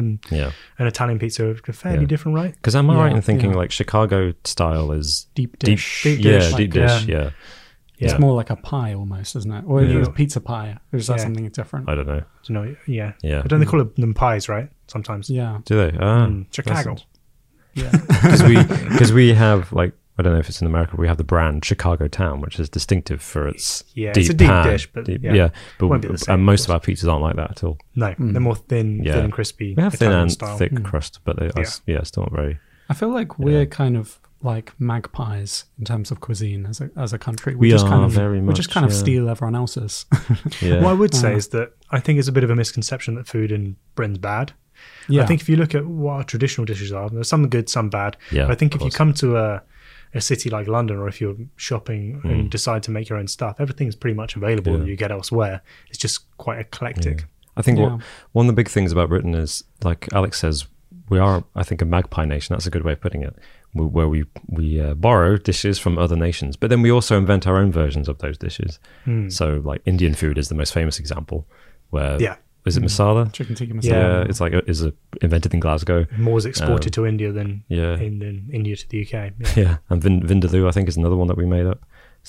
Italian pizza are fairly different, right? Because am I right in thinking yeah. like Chicago style is Deep dish. Deep dish. deep Like, dish, yeah. It's Yeah. more like a pie almost, isn't it? Or Yeah. it's pizza pie. Or is that Yeah. something different? I don't know. Yeah. Yeah. But don't they call them pies, right? Sometimes. Yeah. Do they? Chicago. Yeah. Because we have like, I don't know if it's in America, we have the brand Chicago Town, which is distinctive for its Yeah, deep it's a deep pan. dish, but but won't be the same, and most of of our pizzas aren't like that at all. No, they're more thin Yeah. and crispy. We have thin Italian and style. thick crust, but they still not very. I feel like we're kind of like magpies in terms of cuisine as a country. We just are kind of, very we much, just kind of yeah. steal everyone else's. Yeah. What I would say is that I think it's a bit of a misconception that food in Britain's bad. Yeah. I think if you look at what our traditional dishes are, there's some good, some bad. Yeah, But I think of if you course. come to a city like London, or if you're shopping and decide to make your own stuff, everything's pretty much available that you get elsewhere. It's just quite eclectic. I think Yeah. one of the big things about Britain is, like Alex says, we are, I think, a magpie nation. That's a good way of putting it. Where we borrow dishes from other nations, but then we also invent our own versions of those dishes. So, like Indian food is the most famous example. Where is it masala? Chicken tikka masala. Yeah, it's like is invented in Glasgow. More is exported to India than Yeah. in India to the UK. Yeah. Yeah, and Vindaloo, I think, is another one that we made up.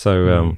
So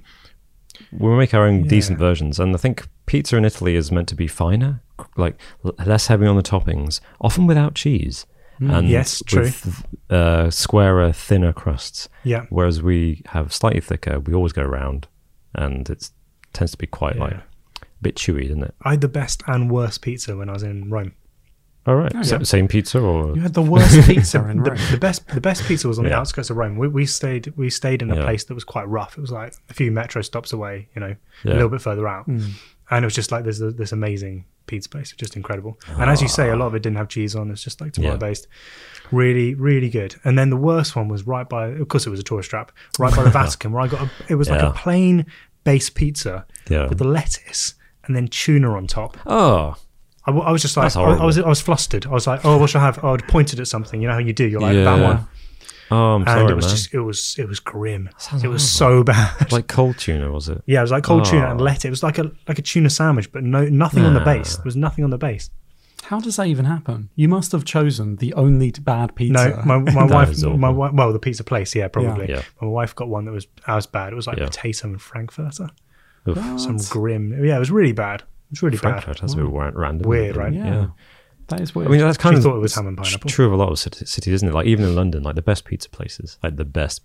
we make our own decent versions, and I think pizza in Italy is meant to be finer, like less heavy on the toppings, often without cheese, and Yes, true. with squarer, thinner crusts. Yeah. Whereas we have slightly thicker. We always go round, and it tends to be quite like a bit chewy, isn't it? I had the best and worst pizza when I was in Rome. All right, same pizza or You had the worst pizza in Rome. The best pizza was on the outskirts of Rome. We stayed in a place that was quite rough. It was like a few metro stops away, a little bit further out, and it was just like there's this amazing pizza place, just incredible. And as you say, a lot of it didn't have cheese on. It's just like tomato based, really, really good. And then the worst one was right by, of course, it was a tourist trap, right by the Vatican, where I got it was like a plain base pizza with the lettuce and then tuna on top. oh. I was just like, That's I horrible. was flustered. I was like, oh, what should I have? Oh, I'd pointed at something. You know how you do? You're like, that one. Oh, I'm And sorry, it was man. just, it was grim. sounds It was so bad. Like cold tuna, was it? Yeah, it was like cold tuna and lettuce. It was like a tuna sandwich, but nothing on the base. There was nothing on the base. How does that even happen? You must have chosen the only bad pizza. No, my wife, is awful. well, the pizza place, yeah, probably. Yeah. My wife got one that was as bad. It was like Yeah. potato and frankfurter. Oof. Some grim. Yeah, it was really bad. It was really Frankfurt, that's a bit random. Weird, right? Yeah. That is weird. I mean, that's kind She of thought it was ham and pineapple. true of a lot of cities, isn't it? Like even in London, like the best pizza places are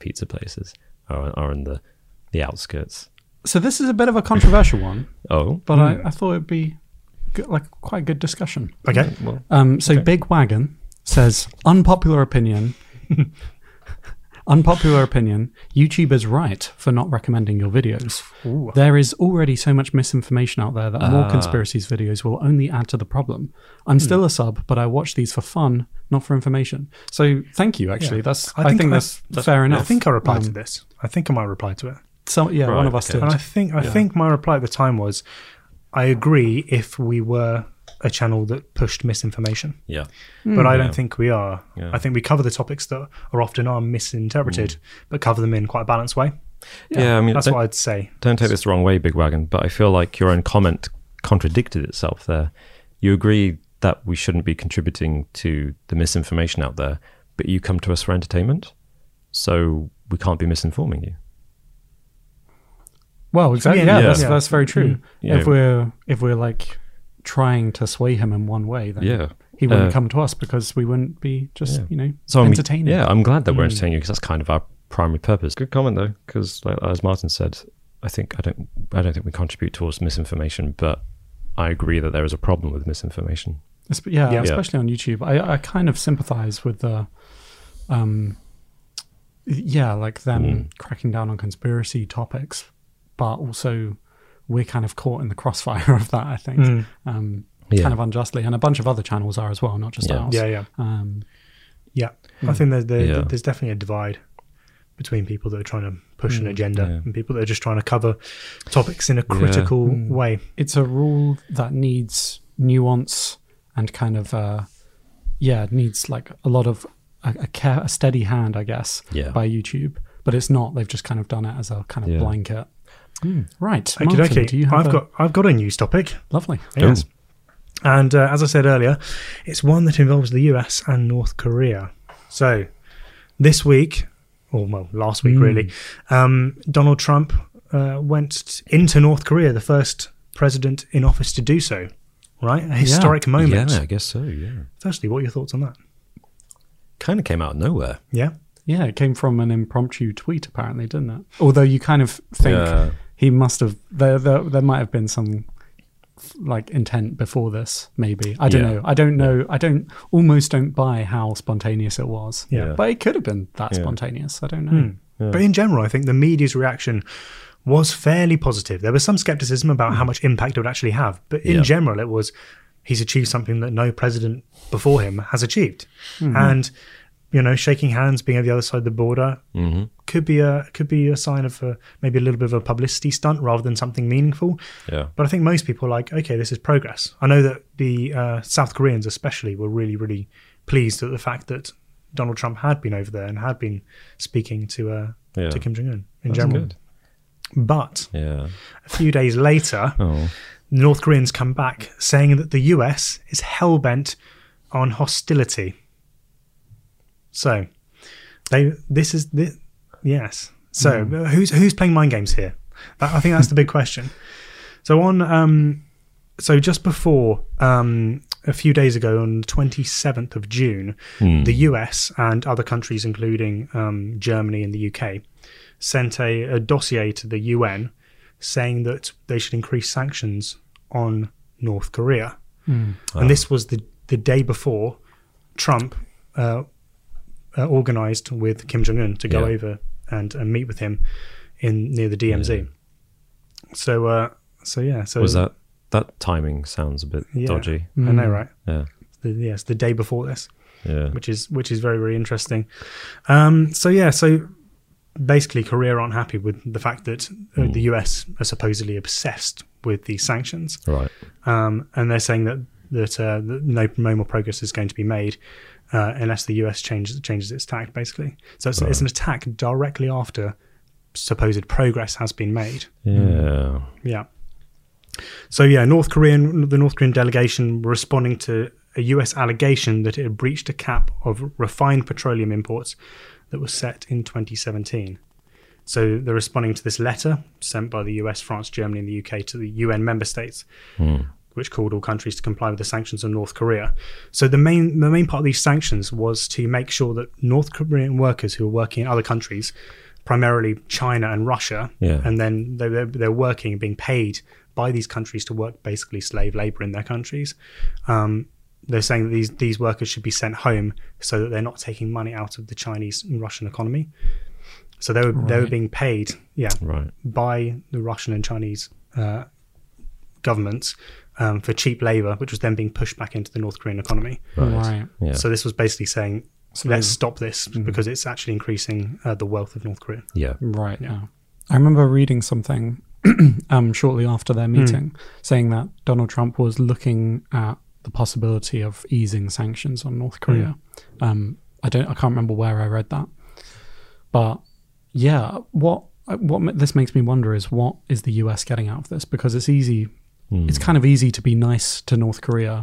in the outskirts. So this is a bit of a controversial one, Oh, but I thought it'd be good, like quite a good discussion. Okay. So Big Wagon says, unpopular opinion. Unpopular opinion, YouTube is right for not recommending your videos. Ooh. There is already so much misinformation out there that more conspiracies videos will only add to the problem. I'm still a sub, but I watch these for fun, not for information. So thank you, actually. Yeah. I think that's fair enough. I think I replied to this. I think I might reply to it. So, yeah, Right, one of us okay. did. And I think my reply at the time was, I agree if we were a channel that pushed misinformation. Yeah. But I don't think we are. Yeah. I think we cover the topics that are often misinterpreted, but cover them in quite a balanced way. Yeah, I mean, That's what I'd say. Don't take this the wrong way, Big Wagon, but I feel like your own comment contradicted itself there. You agree that we shouldn't be contributing to the misinformation out there, but you come to us for entertainment, so we can't be misinforming you. Well, exactly. Yeah, Yeah. that's very true. Yeah. If we're like trying to sway him in one way, then Yeah. he wouldn't come to us because we wouldn't be just So entertaining. I'm glad that we're entertaining you because that's kind of our primary purpose. Good comment though, because like, as Martin said, I don't think we contribute towards misinformation, but I agree that there is a problem with misinformation. Especially on YouTube. I kind of sympathize with the like them cracking down on conspiracy topics, but also we're kind of caught in the crossfire of that, I think, kind of unjustly, and a bunch of other channels are as well, not just ours. I think there's definitely a divide between people that are trying to push an agenda and people that are just trying to cover topics in a critical way. It's a rule that needs nuance and kind of needs like a lot of a steady hand, I guess, by YouTube. But it's not. They've just kind of done it as a kind of blanket. Right. Martin, do you have I've got a news topic. Lovely. Yes. And as I said earlier, it's one that involves the US and North Korea. So this week, last week really, Donald Trump went into North Korea, the first president in office to do so. Right? A historic moment. Yeah, I guess so, yeah. Firstly, what are your thoughts on that? Kind of came out of nowhere. Yeah? Yeah, it came from an impromptu tweet, apparently, didn't it? Although you kind of think he must have... There might have been some like intent before this, maybe. I don't know. I don't know. I don't buy how spontaneous it was. Yeah. But it could have been that spontaneous. I don't know. Yeah. But in general, I think the media's reaction was fairly positive. There was some skepticism about how much impact it would actually have. But in general, it was, he's achieved something that no president before him has achieved. And, shaking hands, being at the other side of the border could be a sign of maybe a little bit of a publicity stunt rather than something meaningful. Yeah. But I think most people are like, okay, this is progress. I know that the South Koreans especially were really, really pleased at the fact that Donald Trump had been over there and had been speaking to Kim Jong-un in general. Good. But a few days later, the North Koreans come back saying that the US is hell-bent on hostility. So, yes. So, who's playing mind games here? I think that's the big question. So just before a few days ago, on the 27th of June, the US and other countries, including Germany and the UK, sent a dossier to the UN saying that they should increase sanctions on North Korea. And this was the day before Trump organised with Kim Jong-un to go over and meet with him near the DMZ. So was that timing sounds a bit dodgy. I know, right? Yeah. The day before this. Yeah. Which is very, very interesting. So basically Korea aren't happy with the fact that the US are supposedly obsessed with these sanctions. Right. And they're saying that no more progress is going to be made unless the US changes its tack, basically. So it's an attack directly after supposed progress has been made. Yeah. Yeah. So the North Korean delegation were responding to a US allegation that it had breached a cap of refined petroleum imports that was set in 2017. So they're responding to this letter sent by the US, France, Germany, and the UK to the UN member states, which called all countries to comply with the sanctions on North Korea. So the main part of these sanctions was to make sure that North Korean workers who are working in other countries, primarily China and Russia, and then they're working and being paid by these countries to work basically slave labor in their countries. They're saying that these workers should be sent home so that they're not taking money out of the Chinese and Russian economy. So they were being paid, by the Russian and Chinese governments for cheap labor, which was then being pushed back into the North Korean economy. Right. Yeah. So this was basically saying, let's stop this because it's actually increasing the wealth of North Korea. Yeah. Right. Yeah. I remember reading something shortly after their meeting saying that Donald Trump was looking at the possibility of easing sanctions on North Korea. I can't remember where I read that, but yeah, what this makes me wonder is, what is the US getting out of this? Because it's easy, it's kind of easy to be nice to North Korea,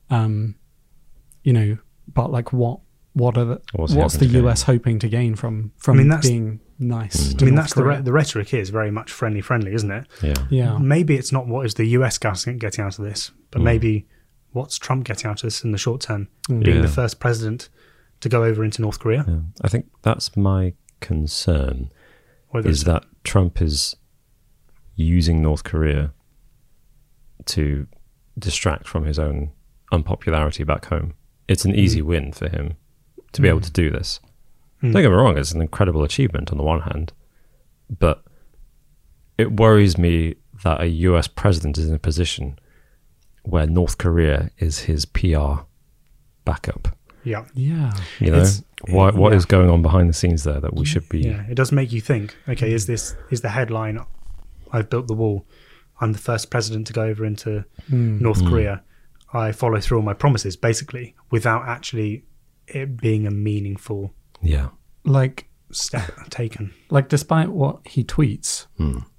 but like what's the US hoping to gain from being nice to North Korea? The rhetoric is very much friendly, isn't it? Yeah. Maybe it's not what is the US getting out of this, but maybe what's Trump getting out of this in the short term, being the first president to go over into North Korea. Yeah. I think that's my concern, is that Trump is using North Korea to distract from his own unpopularity back home. It's an easy win for him to be able to do this. Don't get me wrong, it's an incredible achievement on the one hand, but it worries me that a US president is in a position where North Korea is his PR backup. Yeah. What is going on behind the scenes there that we should be... Yeah, it does make you think, okay, is the headline, I've built the wall, I'm the first president to go over into North Korea, I follow through on my promises, basically, without actually it being a meaningful step taken. Like, despite what he tweets,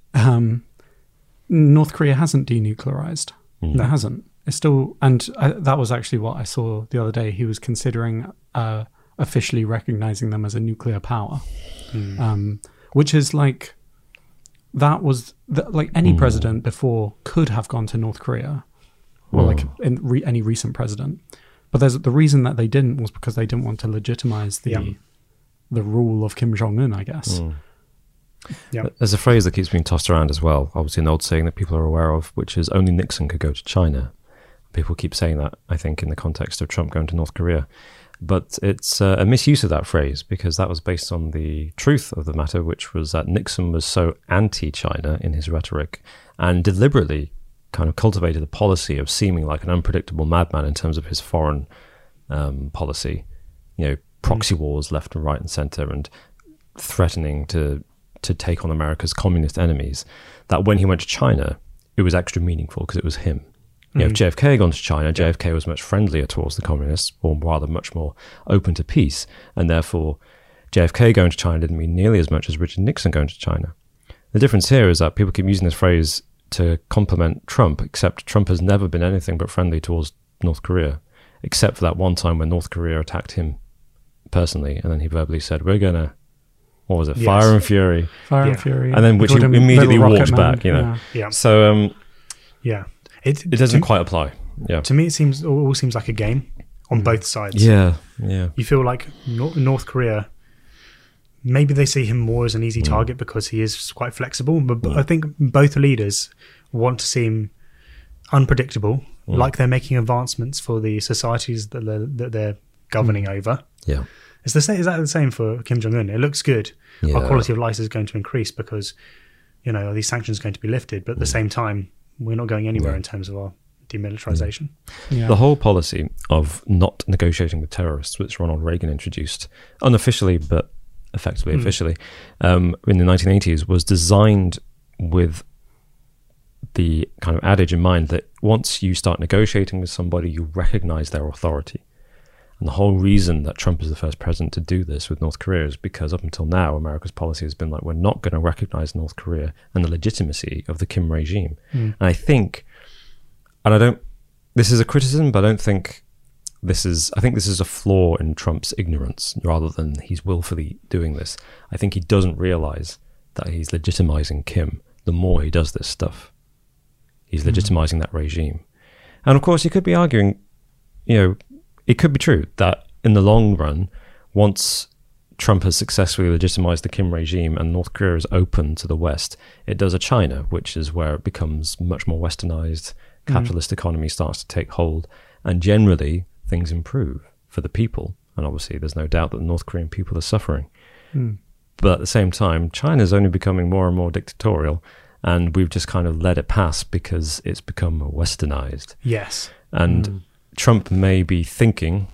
North Korea hasn't denuclearized. It hasn't. It's still, and that was actually what I saw the other day. He was considering officially recognizing them as a nuclear power, which is like, that was like any president before could have gone to North Korea, or like any recent president. But the reason that they didn't was because they didn't want to legitimize the rule of Kim Jong-un, I guess. Yeah. There's a phrase that keeps being tossed around as well, obviously an old saying that people are aware of, which is only Nixon could go to China. People keep saying that, I think, in the context of Trump going to North Korea. But it's a misuse of that phrase, because that was based on the truth of the matter, which was that Nixon was so anti-China in his rhetoric and deliberately kind of cultivated a policy of seeming like an unpredictable madman in terms of his foreign policy, proxy wars left and right and center, and threatening to take on America's communist enemies, that when he went to China, it was extra meaningful because it was him. If JFK had gone to China, JFK was much friendlier towards the communists, or rather much more open to peace, and therefore JFK going to China didn't mean nearly as much as Richard Nixon going to China. The difference here is that people keep using this phrase to compliment Trump, except Trump has never been anything but friendly towards North Korea, except for that one time when North Korea attacked him personally, and then he verbally said, we're going to, what was it, Fire and Fury. Fire and Fury. And then which he immediately walked back, Yeah. So, It doesn't quite apply. Yeah. To me, it all seems like a game on both sides. Yeah. You feel like North Korea, maybe they see him more as an easy target because he is quite flexible. But I think both leaders want to seem unpredictable, like they're making advancements for the societies that they're governing over. Yeah. Is that the same for Kim Jong-un? It looks good. Yeah. Our quality of life is going to increase because, these sanctions are going to be lifted. But at the same time, we're not going anywhere in terms of our demilitarization. The whole policy of not negotiating with terrorists, which Ronald Reagan introduced unofficially but effectively officially in the 1980s, was designed with the kind of adage in mind that once you start negotiating with somebody, you recognize their authority. And the whole reason that Trump is the first president to do this with North Korea is because up until now, America's policy has been like, we're not going to recognize North Korea and the legitimacy of the Kim regime. And I think, this is a criticism, but I think this is a flaw in Trump's ignorance rather than he's willfully doing this. I think he doesn't realize that he's legitimizing Kim the more he does this stuff. He's legitimizing that regime. And of course, you could be arguing, it could be true that in the long run, once Trump has successfully legitimized the Kim regime and North Korea is open to the West, it does a China, which is where it becomes much more westernized, capitalist economy starts to take hold, and generally things improve for the people. And obviously there's no doubt that the North Korean people are suffering. But at the same time, China's only becoming more and more dictatorial, and we've just kind of let it pass because it's become westernized. Yes. And Trump may be thinking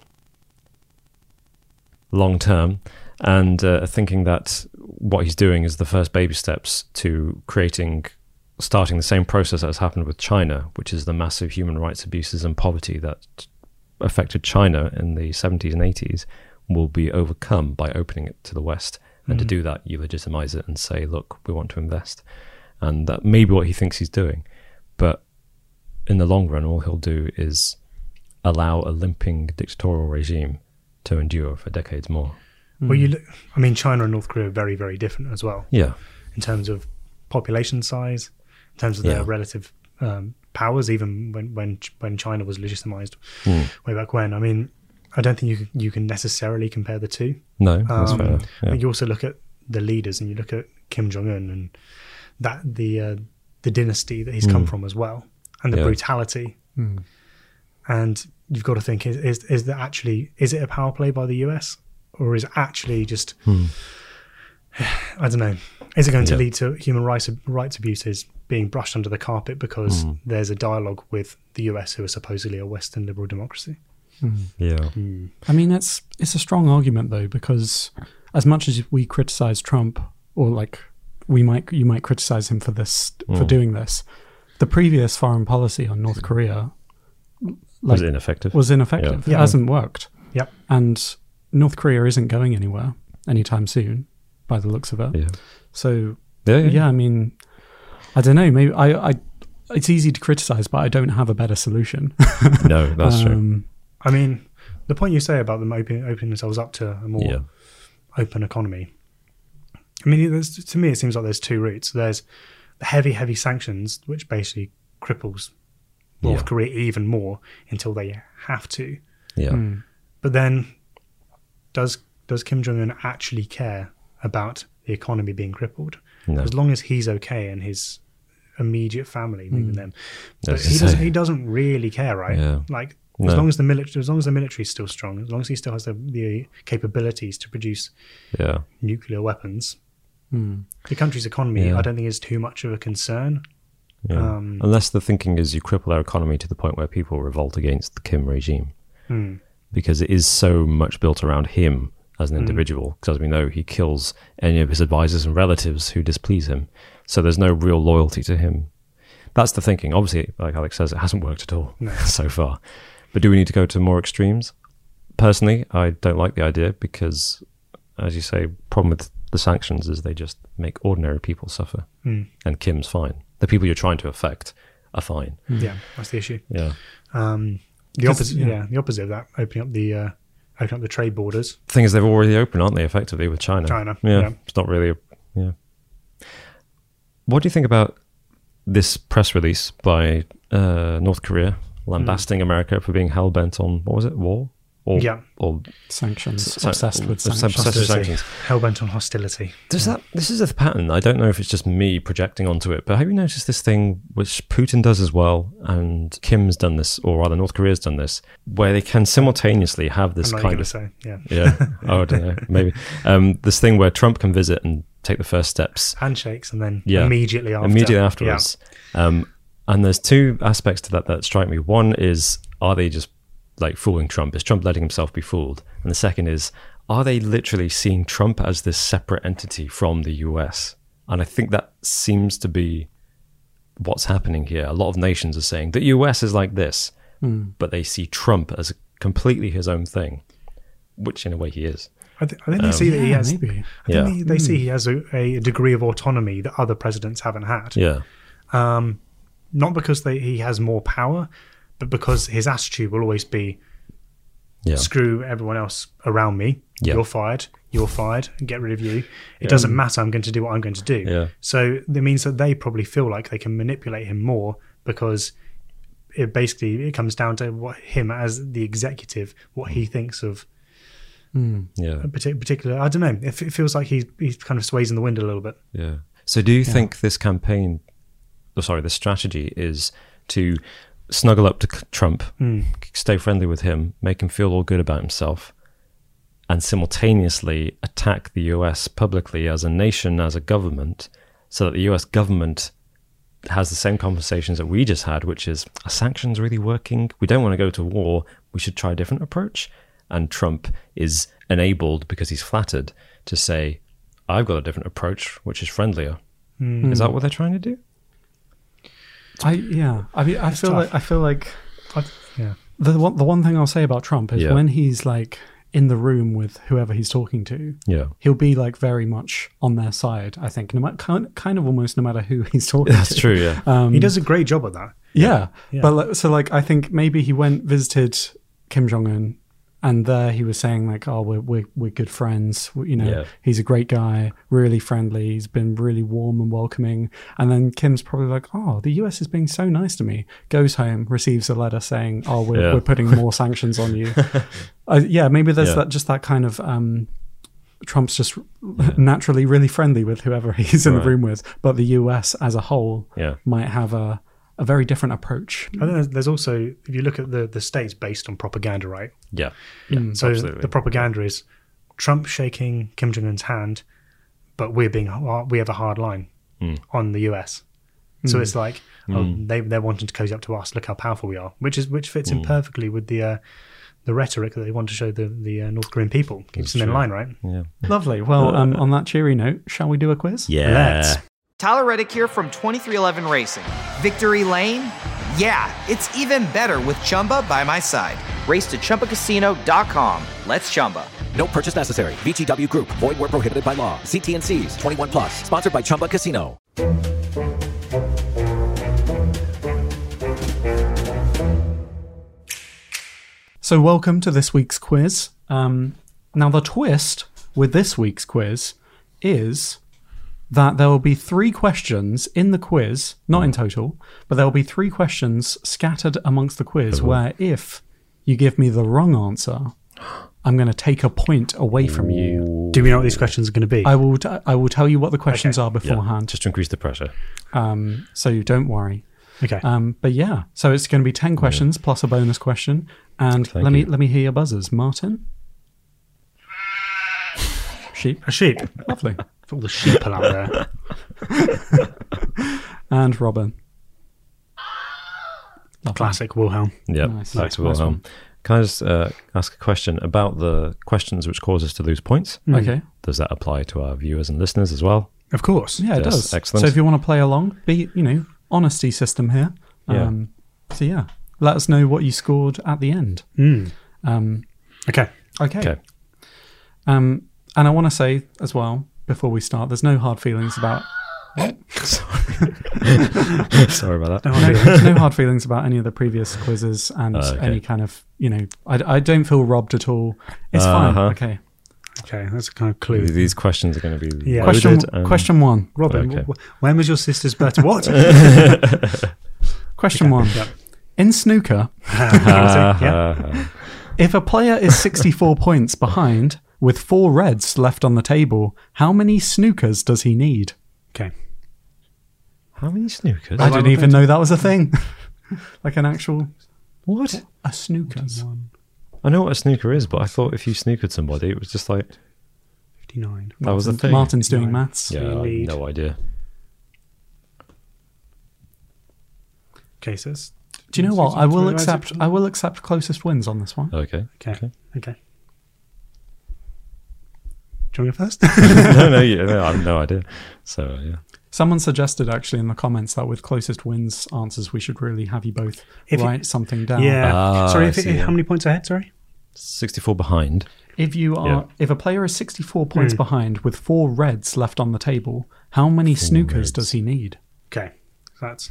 long term and thinking that what he's doing is the first baby steps to creating starting the same process that has happened with China, which is the massive human rights abuses and poverty that affected China in the 70s and 80s, will be overcome by opening it to the West. And to do that, you legitimize it and say, look, we want to invest. And that may be what he thinks he's doing. But in the long run, all he'll do is allow a limping dictatorial regime to endure for decades more. Well, China and North Korea are very, very different as well. Yeah. In terms of population size, in terms of their relative powers, even when China was legitimized way back when. I mean, I don't think you can necessarily compare the two. No, that's fair. Yeah. You also look at the leaders, and you look at Kim Jong-un and that the dynasty that he's come from as well, and the brutality. And you've got to think: is it a power play by the US, or is it actually just? I don't know. Is it going to lead to human rights abuses being brushed under the carpet because there's a dialogue with the US, who are supposedly a Western liberal democracy? Yeah. I mean, it's a strong argument though, because as much as we criticize Trump, or like you might criticize him for doing this, the previous foreign policy on North Korea was ineffective. It hasn't worked. Yep. And North Korea isn't going anywhere anytime soon, by the looks of it. Yeah. So I mean, I don't know. Maybe it's easy to criticize, but I don't have a better solution. No, that's true. I mean, the point you say about them opening themselves up to a more open economy. I mean, to me, it seems like there's two routes. There's the heavy sanctions, which basically cripples North Korea even more until they have to. Yeah. But then, does Kim Jong-un actually care about the economy being crippled? No. As long as he's okay and his immediate family, maybe them, but he doesn't really care, right? Yeah. Like. As long as the military is still strong, as long as he still has the capabilities to produce nuclear weapons, the country's economy, I don't think is too much of a concern. Yeah. Unless the thinking is you cripple our economy to the point where people revolt against the Kim regime, because it is so much built around him as an individual. Because as we know, he kills any of his advisors and relatives who displease him. So there's no real loyalty to him. That's the thinking. Obviously, like Alex says, it hasn't worked at all so far. But do we need to go to more extremes? Personally, I don't like the idea because, as you say, problem with the sanctions is they just make ordinary people suffer. And Kim's fine. The people you're trying to affect are fine. Yeah, that's the issue. Yeah. The opposite of that, opening up the trade borders. The thing is, they've already opened, aren't they, effectively, with China? Yeah. It's not really What do you think about this press release by North Korea lambasting America for being hell-bent on, what was it, war? Or sanctions. Obsessed with sanctions. Hell-bent on hostility. This is a pattern. I don't know if it's just me projecting onto it, but have you noticed this thing which Putin does as well, and Kim's done this, or rather North Korea's done this, where they can simultaneously have this kind of... Oh, I don't know. Maybe. This thing where Trump can visit and take the first steps. Handshakes, and then immediately afterwards. And there's two aspects to that strike me. One is, are they just like fooling Trump? Is Trump letting himself be fooled? And the second is, are they literally seeing Trump as this separate entity from the US? And I think that seems to be what's happening here. A lot of nations are saying the US is like this, but they see Trump as completely his own thing, which in a way he is. I think they see that he has. Maybe. They see he has a degree of autonomy that other presidents haven't had. Yeah. Not because he has more power, but because his attitude will always be, screw everyone else around me. Yeah. You're fired, and get rid of you. It doesn't matter. I'm going to do what I'm going to do. Yeah. So that means that they probably feel like they can manipulate him more because it comes down to him as the executive, what he thinks of a particular. I don't know. It feels like he kind of sways in the wind a little bit. Yeah. So do you think this this strategy is to snuggle up to Trump, stay friendly with him, make him feel all good about himself, and simultaneously attack the US publicly as a nation, as a government, so that the US government has the same conversations that we just had, which is, are sanctions really working? We don't want to go to war. We should try a different approach. And Trump is enabled, because he's flattered, to say, I've got a different approach, which is friendlier. Is that what they're trying to do? I feel like the one thing I'll say about Trump is when he's like in the room with whoever he's talking to, he'll be like very much on their side. I think kind of almost no matter who he's talking to. That's true. Yeah, he does a great job at that. Yeah. But so like I think maybe he visited Kim Jong-un, and there he was saying like, oh, we're good friends. He's a great guy, really friendly. He's been really warm and welcoming. And then Kim's probably like, oh, the US is being so nice to me. Goes home, receives a letter saying, oh, we're putting more sanctions on you. Maybe there's that kind of Trump's just naturally really friendly with whoever he's in the room with, but the US as a whole might have a very different approach. I think there's also, if you look at the states based on propaganda, right? Yeah. So absolutely. The propaganda is Trump shaking Kim Jong-un's hand, but we have a hard line on the US. So it's like, they're wanting to cozy up to us. Look how powerful we are, which fits in perfectly with the rhetoric that they want to show the North Korean people. Keeps them in line, right? Yeah. Lovely. Well, on that cheery note, shall we do a quiz? Yeah. Let's. Tyler Reddick here from 2311 Racing. Victory Lane? Yeah, it's even better with Chumba by my side. Race to ChumbaCasino.com. Let's Chumba. No purchase necessary. VGW Group. Void where prohibited by law. See T&Cs. 21 plus. Sponsored by Chumba Casino. So welcome to this week's quiz. Now the twist with this week's quiz is that there will be 3 questions in the quiz, not in total, but there will be 3 questions scattered amongst the quiz where if you give me the wrong answer, I'm going to take a point away from you. Do we know what these questions are going to be? I will tell you what the questions are beforehand. Just to increase the pressure. So don't worry. Okay. But yeah, so it's going to be 10 questions plus a bonus question. And let me hear your buzzers. Martin? Sheep. A sheep. Lovely. All the sheep are out there. And Robin. Classic Wilhelm. Yeah, Nice. that's Nice Wilhelm. one. Can I just ask a question about the questions which cause us to lose points? Okay. Does that apply to our viewers and listeners as well? Of course. Yeah, it Yes, does. excellent. So if you want to play along, honesty system here. So yeah, let us know what you scored at the end. Okay. Okay. And I want to say as well, before we start, there's no hard feelings about... Sorry about that. no hard feelings about any of the previous quizzes and any kind of, I don't feel robbed at all. It's fine. Okay. Okay, that's a kind of clue. These questions are going to be Question 1. Robin, when was your sister's birthday? What? Question 1. Yep. In snooker, if a player is 64 points behind with 4 reds left on the table, how many snookers does he need? Okay. How many snookers? I didn't even know that was a thing. Like an actual... What? A snooker. I know what a snooker is, but I thought if you snookered somebody, it was just like... 59. That was the thing. Martin's doing maths. Yeah, I have no idea. Okay, so do you know what? I will accept closest wins on this one. Okay. Okay. Do you want to go first? no, I have no idea. So, yeah. Someone suggested actually in the comments that with closest wins answers, we should really have you both write something down. Yeah. Sorry, how many points ahead? Sorry? 64 behind. If a player is 64 points behind with 4 reds left on the table, how many snookers does he need? Okay. So that's...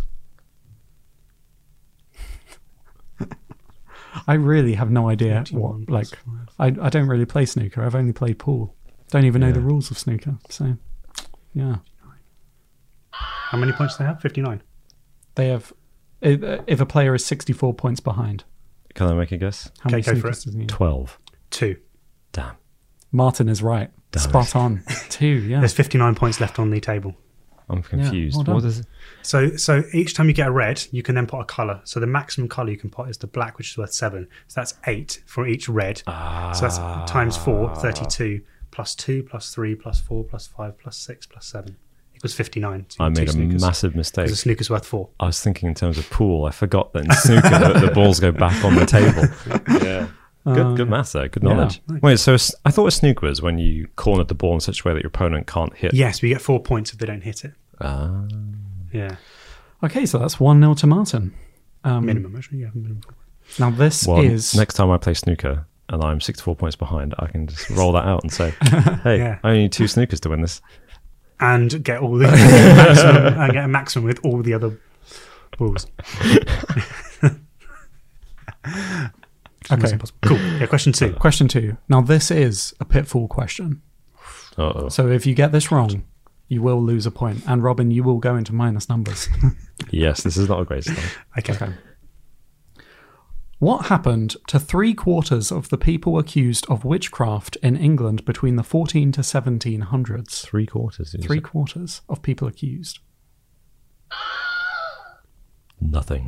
I really have no idea what, like, I don't really play snooker. I've only played pool. Don't even know the rules of snooker. So, yeah. How many points do they have? 59. They have, if a player is 64 points behind. Can I make a guess? How many go for snookers it. does he need? 12. 2. Damn. Martin is right. Damn Spot it. on. 2, yeah. There's 59 points left on the table. I'm confused. well done. What is it? So each time you get a red, you can then put a colour. So the maximum colour you can put is the black, which is worth 7. So that's 8 for each red. So that's times 4, 32, plus 2, plus 3, plus 4, plus 5, plus 6, plus 7. Equals 59. So I made a massive mistake. Because a snooker's worth 4. I was thinking in terms of pool. I forgot that in snooker the balls go back on the table. Yeah. Good maths there. Good knowledge. Yeah. Wait, so I thought a snooker was when you cornered the ball in such a way that your opponent can't hit. Yes, but you get 4 points if they don't hit it. Ah. Yeah. Okay, so that's 1-0 to Martin. Minimum, actually, yeah. Minimum. Now this Well, is... next time I play snooker and I'm 64 points behind, I can just roll that out and say, hey, Yeah. I only need 2 snookers to win this. And get all the maximum, and get a maximum with all the other balls. Okay. Cool. Yeah, question 2. Question 2. Now this is a pitfall question. Uh-oh. So if you get this wrong, you will lose a point. And Robin, you will go into minus numbers. Yes, this is not a great start. Okay. What happened to 3/4 of the people accused of witchcraft in England between the 14 to 1700s? 3/4. 3/4 of people accused. Nothing.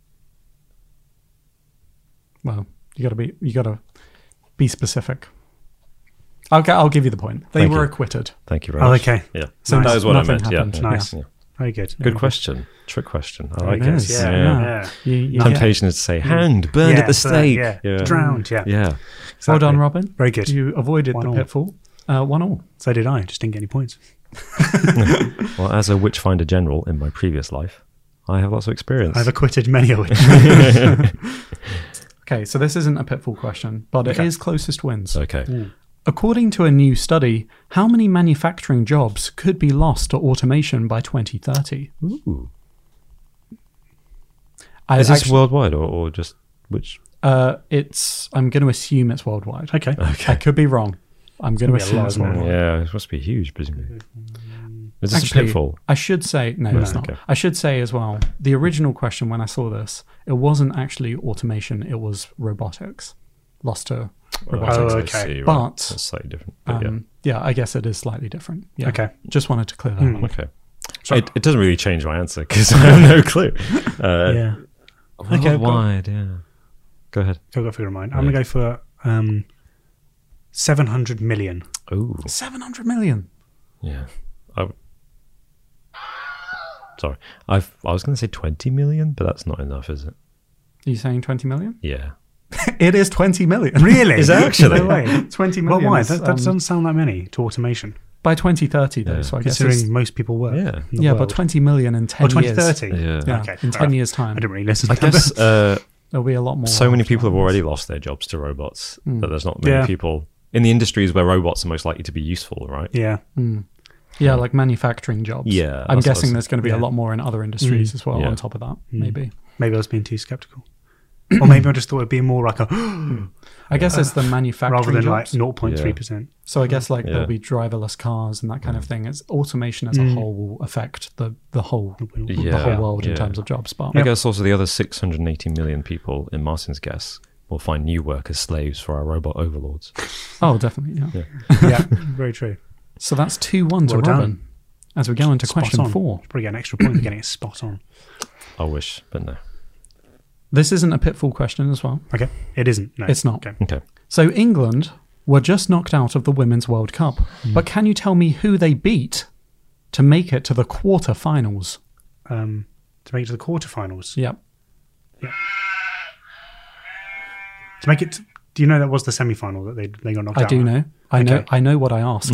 Well, you gotta be specific. Okay, I'll give you the point. They Thank were you. acquitted. Thank you very much. Okay. Yeah. So that was what I nothing meant. happened. Yeah. Yeah. Nice. Yeah. Very good. Good question. Trick question. I like It it. is. Yeah. You Temptation is to say hanged, burned at the stake. Yeah. Drowned, yeah. Yeah. Well Exactly. done, Robin. Very good. You avoided 1-1. the pitfall. 1-1. So did I. Just didn't get any points. Well, as a Witchfinder General in my previous life, I have lots of experience. I've acquitted many of it. Okay, so this isn't a pitfall question, but it Okay. is closest wins. Okay. According to a new study, how many manufacturing jobs could be lost to automation by 2030? Ooh. I Is this actually- worldwide or just which? I'm going to assume it's worldwide. Okay. I could be wrong. I'm going to be a assume lot, it's isn't it? worldwide. Yeah, it must be huge, presumably. Is this Actually, a pitfall? I should say, no, it's not. okay. I should say as well, the original question when I saw this, it wasn't actually automation, it was robotics. Lost to robotics. Oh, I okay. see, right. But, That's slightly different. But yeah, I guess it is slightly different. Yeah. Okay. Just wanted to clear that yeah. up. Okay. It doesn't really change my answer because I have no clue. Yeah. Okay, Worldwide, yeah. Go ahead. I've got a figure in mind. I'm going to go for 700 million. Ooh. 700 million. Yeah. Sorry. I was going to say 20 million, but that's not enough, is it? Are you saying 20 million? Yeah. It is 20 million. Really? Is it actually? No way. 20 Well, million. why? is, That doesn't sound that many to automation. by 2030, though, Yeah. so I guess Considering it's, most people work. Yeah. in the yeah, world. but 20 million in 10 Oh, years. 2030? Yeah. Yeah, Okay, in fair 10 enough. years' time. I didn't really listen I to that. guess There'll be a lot more. so many people have after already that. lost their jobs to robots that there's not many Yeah. people in the industries where robots are most likely to be useful, right? Yeah. Yeah, like manufacturing jobs. Yeah, I'm that's what I guessing was- there's going to be a yeah. lot more in other industries as well Yeah. on top of that, maybe. Maybe I was being too skeptical. Or maybe I just thought it'd be more like a I guess it's the manufacturing rather than jobs. like 0.3%. So I guess like Yeah. there'll be driverless cars and that kind of thing. It's automation as a whole will affect the whole Yeah. world in Yeah. terms of jobs. But I guess also the other 680 million people in Martin's guess will find new work as slaves for our robot overlords. oh, definitely, yeah. Yeah, very true. So that's 2-1 to Well done. Robin. As we go into Spot question on. 4. Probably get an extra point for getting it spot on. I wish, but no. This isn't a pitfall question as well. Okay, it isn't. No, It's not. Okay. Okay. So England were just knocked out of the Women's World Cup. But can you tell me who they beat to make it to the quarterfinals? To make it to the quarterfinals. Yep. To make it, do you know that was the semi-final that they got knocked I out? do of? know. I know. Okay. I know what I asked.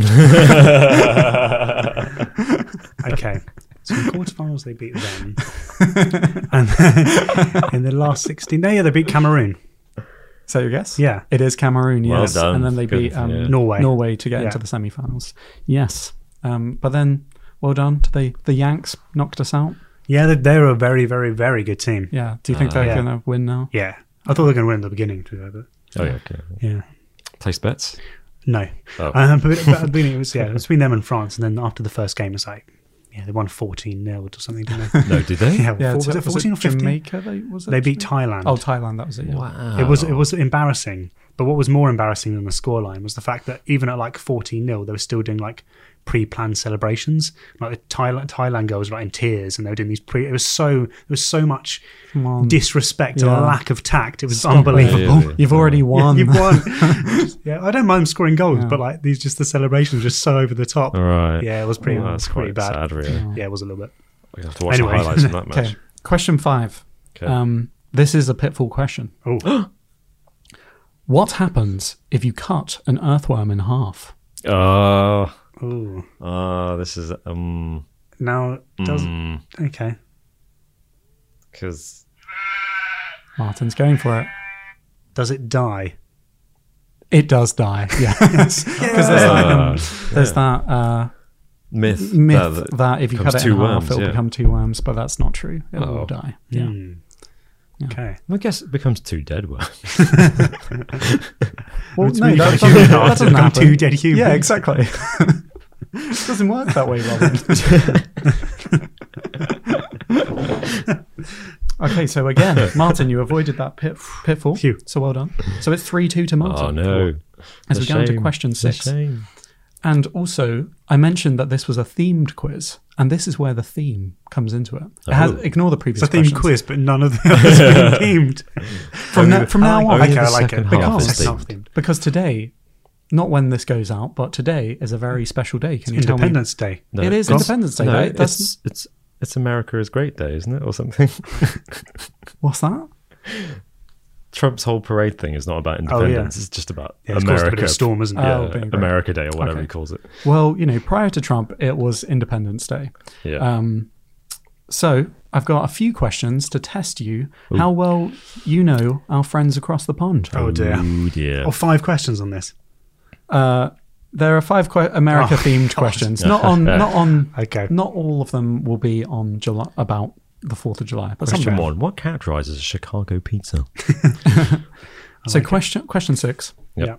Okay. So in the quarterfinals they beat them, and then in the last 16, they beat Cameroon. So your guess? Yeah. It is Cameroon, Well yes. done. And then they Good. beat Yeah. Norway. to get Yeah. into the semi-finals. Yes. But then, well done. The Yanks knocked us out. Yeah, they're a very, very, very good team. Yeah. Do you think they're Yeah. going to win now? Yeah, I thought they were going to win at the beginning, to be fair, but Oh, yeah. Okay. yeah, Place bets? no. Oh. But at the beginning, it was between them and France, and then after the first game, it's like, yeah, they won 14-0 or something, didn't they? No, did they? Yeah, was it 14 or 15? Jamaica, They beat Thailand. Oh, Thailand, that was it. Yeah. Wow. It was embarrassing. But what was more embarrassing than the scoreline was the fact that even at like 14-0, they were still doing like pre-planned celebrations. Like the Thailand girls were like in tears, and they were doing these There was so much Come on. disrespect Yeah. and lack of tact. It was unbelievable. Really? You've already won. Yeah, you've won. Yeah, I don't mind scoring goals, but like just the celebrations were just so over the top. All right. Yeah, it was pretty, Well, that's pretty quite bad. sad, really. Yeah, it was a little bit. We have to watch Anyway. the highlights from that match. Okay. Question 5. Okay. This is a pitfall question. Oh, What happens if you cut an earthworm in half? ooh. This is Now, does okay. Because Martin's going for it. Does it die? It does die, yes. Because there's that myth that if you cut it in half, it'll become 2 worms, but that's not true. It will die. Yeah. Okay. I guess it becomes 2 dead worms. Well, It's no, really that got a human doesn't, heart that to doesn't become happen. 2 dead humans. Yeah, exactly. It doesn't work that way, Robin. Okay, so again, Martin, you avoided that pitfall. Phew. So well done. So it's 3-2 to Martin. Oh, no. As we go into question 6. And also, I mentioned that this was a themed quiz, and this is where the theme comes into it. Ignore the previous It's a themed questions. quiz, but none of the others have been themed. From now on. Okay, I like it. Because, because today, not when this goes out, but today is a very special day. Can you tell me? Independence Day. No, It is Independence Day, no, right? it's America is Great Day, isn't it? Or something. What's that? Trump's whole parade thing is not about independence. It's just about It's caused America. a bit of a storm, isn't it? Oh, being great. America Day or whatever Okay. he calls it. Well, prior to Trump, it was Independence Day. Yeah. So I've got a few questions to test you how well you know our friends across the pond. Oh dear. Ooh, dear. 5 questions on this. There are 5 America-themed questions. Not on. Okay. Not all of them will be on July about the 4th of July. But Question some will. 1. What characterizes a Chicago pizza? So question 6. Yep.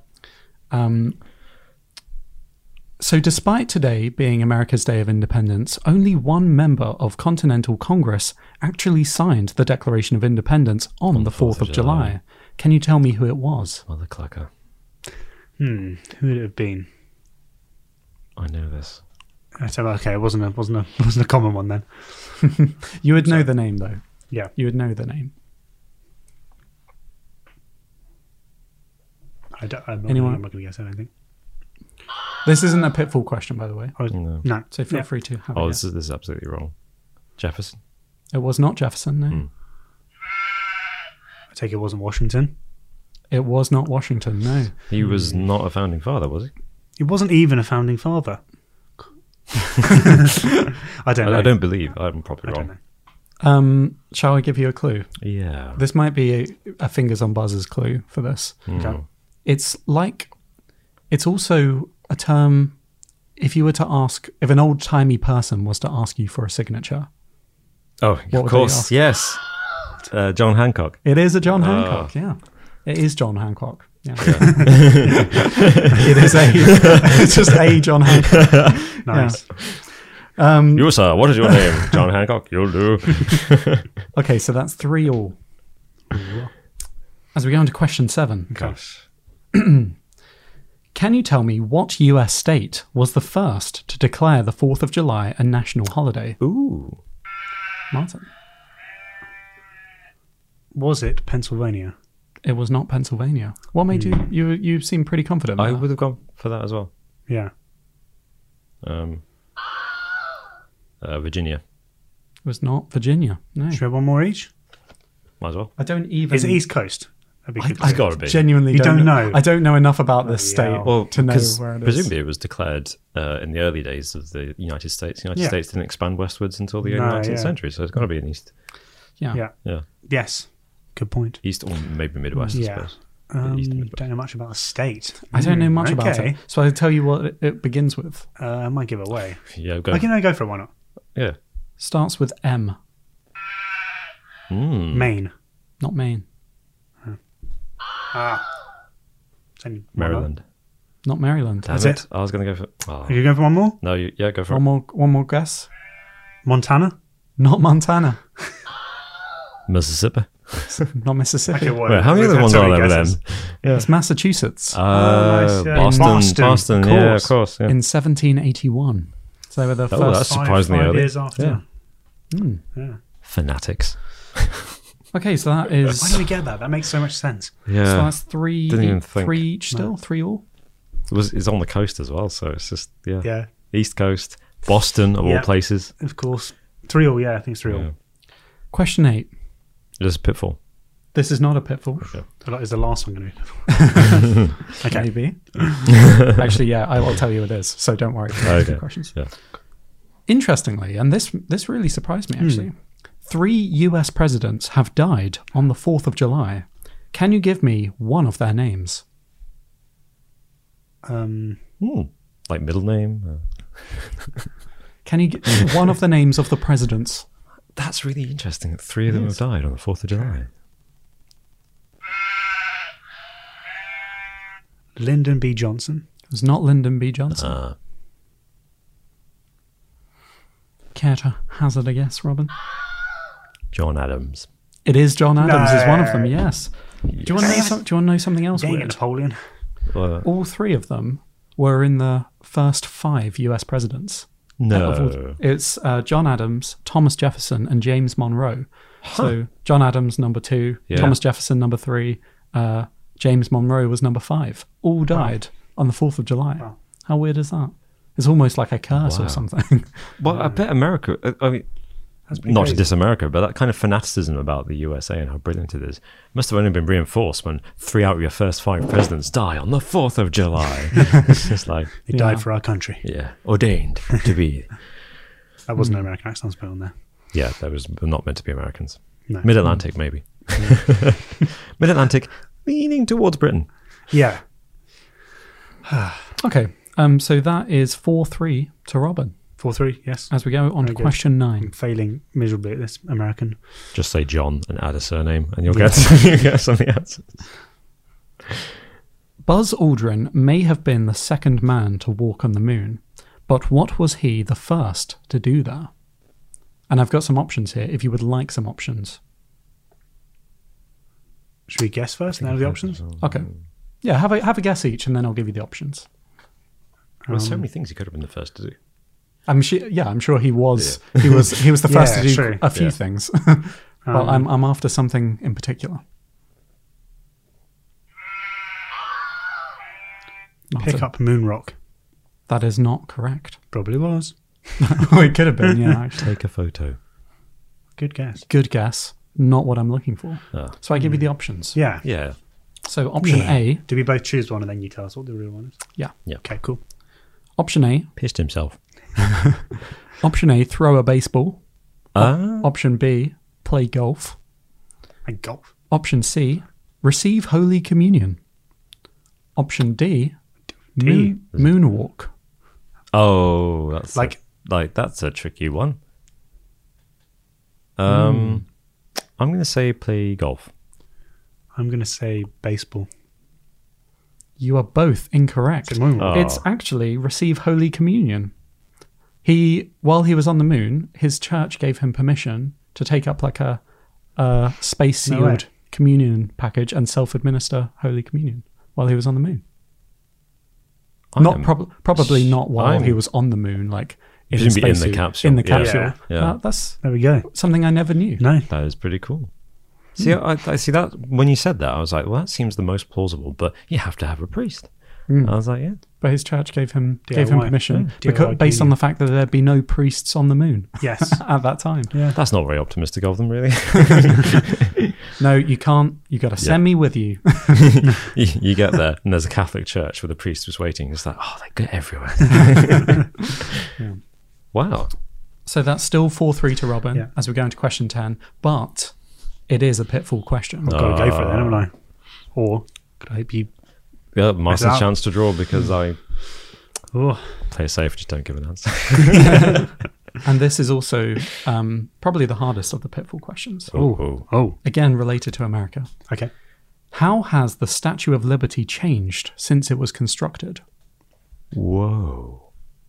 So despite today being America's Day of Independence, only one member of Continental Congress actually signed the Declaration of Independence on the 4th of July. Can you tell me who it was? Mother clucker. Who would it have been? I know this. Okay, it wasn't a common one then. You would know the name, though. Yeah. You would know the name. I'm Anyone? not going to guess anything. This isn't a pitfall question, by the way. No. So feel free to have a Oh, guess. this is absolutely wrong. Jefferson? It was not Jefferson, no. I take it wasn't Washington. It was not Washington, no. He was not a founding father, was he? He wasn't even a founding father. I don't know. I don't believe. I'm probably I don't wrong. know. Shall I give you a clue? Yeah. This might be a fingers on buzzers clue for this. Okay. It's also a term, if you were to ask, if an old-timey person was to ask you for a signature. Oh, What of would course. they Yes. John Hancock. It is a John Hancock, yeah. It is John Hancock. Yeah. It's just a John Hancock. Nice. You, sir, what is your name? John Hancock. You'll do. Okay, so that's 3-3. As we go into question 7. Gosh. Can you tell me what US state was the first to declare the 4th of July a national holiday? Ooh. Martin. Was it Pennsylvania? It was not Pennsylvania. What made you seem pretty confident? I there. would have gone for that as well. Yeah. Virginia. It was not Virginia. No. Should we have one more each? Might as well. I don't even. Is it East Coast? That'd be good. It's got to be. Genuinely You don't know? I don't know enough about this Yeah. state Well, to know 'cause where it is. presumably it was declared in the early days of the United States. The United States didn't expand westwards until the early 19th century, so it's got to be in East. Yeah. Yeah. Yeah. Yes. Good point. East or maybe Midwest, I Yeah. suppose. East and Midwest. Don't know much about the state. I don't know much about Okay. it. So I'll tell you what it begins with. I might give it away. Yeah, go. I can go for it. Why not? Yeah. Starts with M, Maine. not Maine. It's only one Maryland. Not Maryland. Damn That's it. it? I was going to go for. more. Oh. Are you going for one more? No, go for One more guess. Montana. Not Montana. it. Mississippi. Not Mississippi. Wait, how many other ones are there then? It's Massachusetts nice, yeah. Boston. Of Yeah, course. of course. Yeah. in 1781. So they were the Oh, first. that's surprisingly five early. years after. Yeah. Fanatics. Okay, so that Why is. did we get that? That makes so much sense. Yeah. So that's three. Didn't even think. Three each still. 3-3. It's on the coast as well, so it's just Yeah. East Coast, Boston of all Yeah. places. Of course. 3-3. Yeah, I think it's 3-3. Yeah. Question 8. Just Pitfall. This is not a pitfall. Is the last one going to be? Okay. Maybe. Actually, yeah, I will tell you it is. So don't worry. Okay. Questions. Yeah. Interestingly, and this really surprised me actually. 3 US presidents have died on the 4th of July. Can you give me one of their names? Like middle name? Can you get one of the names of the presidents? That's really interesting that 3 of them have died on the 4th of July. Lyndon B. Johnson. It was not Lyndon B. Johnson. Care to hazard a guess, Robin? John Adams. It is John Adams. Is one of them. Yes. Do you want to know something else Dang it, weird? Napoleon. All 3 of them were in the first 5 US presidents. No. It's John Adams, Thomas Jefferson, and James Monroe. So John Adams, number 2, Thomas Jefferson, number 3, James Monroe was number 5. All died on the 4th of July. Wow. How weird is that? It's almost like a curse or something. Well, I bet America, I mean, not to diss America, but that kind of fanaticism about the USA and how brilliant it is must have only been reinforced when 3 out of your first 5 presidents die on the 4th of July. It's just like... They died for our country. Yeah. Ordained to be. That wasn't an American accent put on there. Yeah, that was not meant to be Americans. No. Mid-Atlantic, maybe. Mid-Atlantic, leaning towards Britain. Yeah. Okay. So that is 4-3 to Robin. 4-3, yes. As we go on to question 9. I'm failing miserably at this American. Just say John and add a surname and you'll get something else. Buzz Aldrin may have been the second man to walk on the moon, but what was he the first to do there? And I've got some options here if you would like some options. Should we guess first and have the options? Okay. Yeah, have a guess each and then I'll give you the options. Well, there's so many things he could have been the first to do. I'm sure he was. Yeah. He was the first to do a few things. Well, I'm after something in particular. Pick up moon rock. That is not correct. Probably was. It could have been, yeah. Actually. Take a photo. Good guess. Good guess. Not what I'm looking for. Oh. So I give you the options. Yeah. Yeah. So option A. Do we both choose one and then you tell us what the real one is? Yeah. Okay, cool. Option A. Pissed himself. Option A, throw a baseball. Option B, play golf. And golf. Option C, receive Holy Communion. Option D, moonwalk. Oh, that's that's a tricky one. I'm going to say play golf. I'm going to say baseball. You are both incorrect. It's actually receive Holy Communion. While he was on the moon, his church gave him permission to take up like a space-sealed communion package and self-administer Holy Communion while he was on the moon. Probably not while he was on the moon, like in the capsule. In the capsule. Yeah. There we go. Something I never knew. No, that is pretty cool. See, I see that when you said that, I was like, well, that seems the most plausible, but you have to have a priest. I was like, yeah. But his church gave him permission based on the fact that there'd be no priests on the moon. Yes. At that time. Yeah. That's not very optimistic of them, really. No, you can't. You got to send me with you. You get there and there's a Catholic church where the priest was waiting. It's like, oh, they go everywhere. Yeah. Wow. So that's still 4-3 to Robin as we go into question 10, but it is a pitfall question. I've got to go for it then, haven't I? Or could I hope you... Yeah, Martin's chance to draw because I play safe, just don't give an answer. And this is also probably the hardest of the pitfall questions. Oh. Again, related to America. Okay. How has the Statue of Liberty changed since it was constructed? Whoa.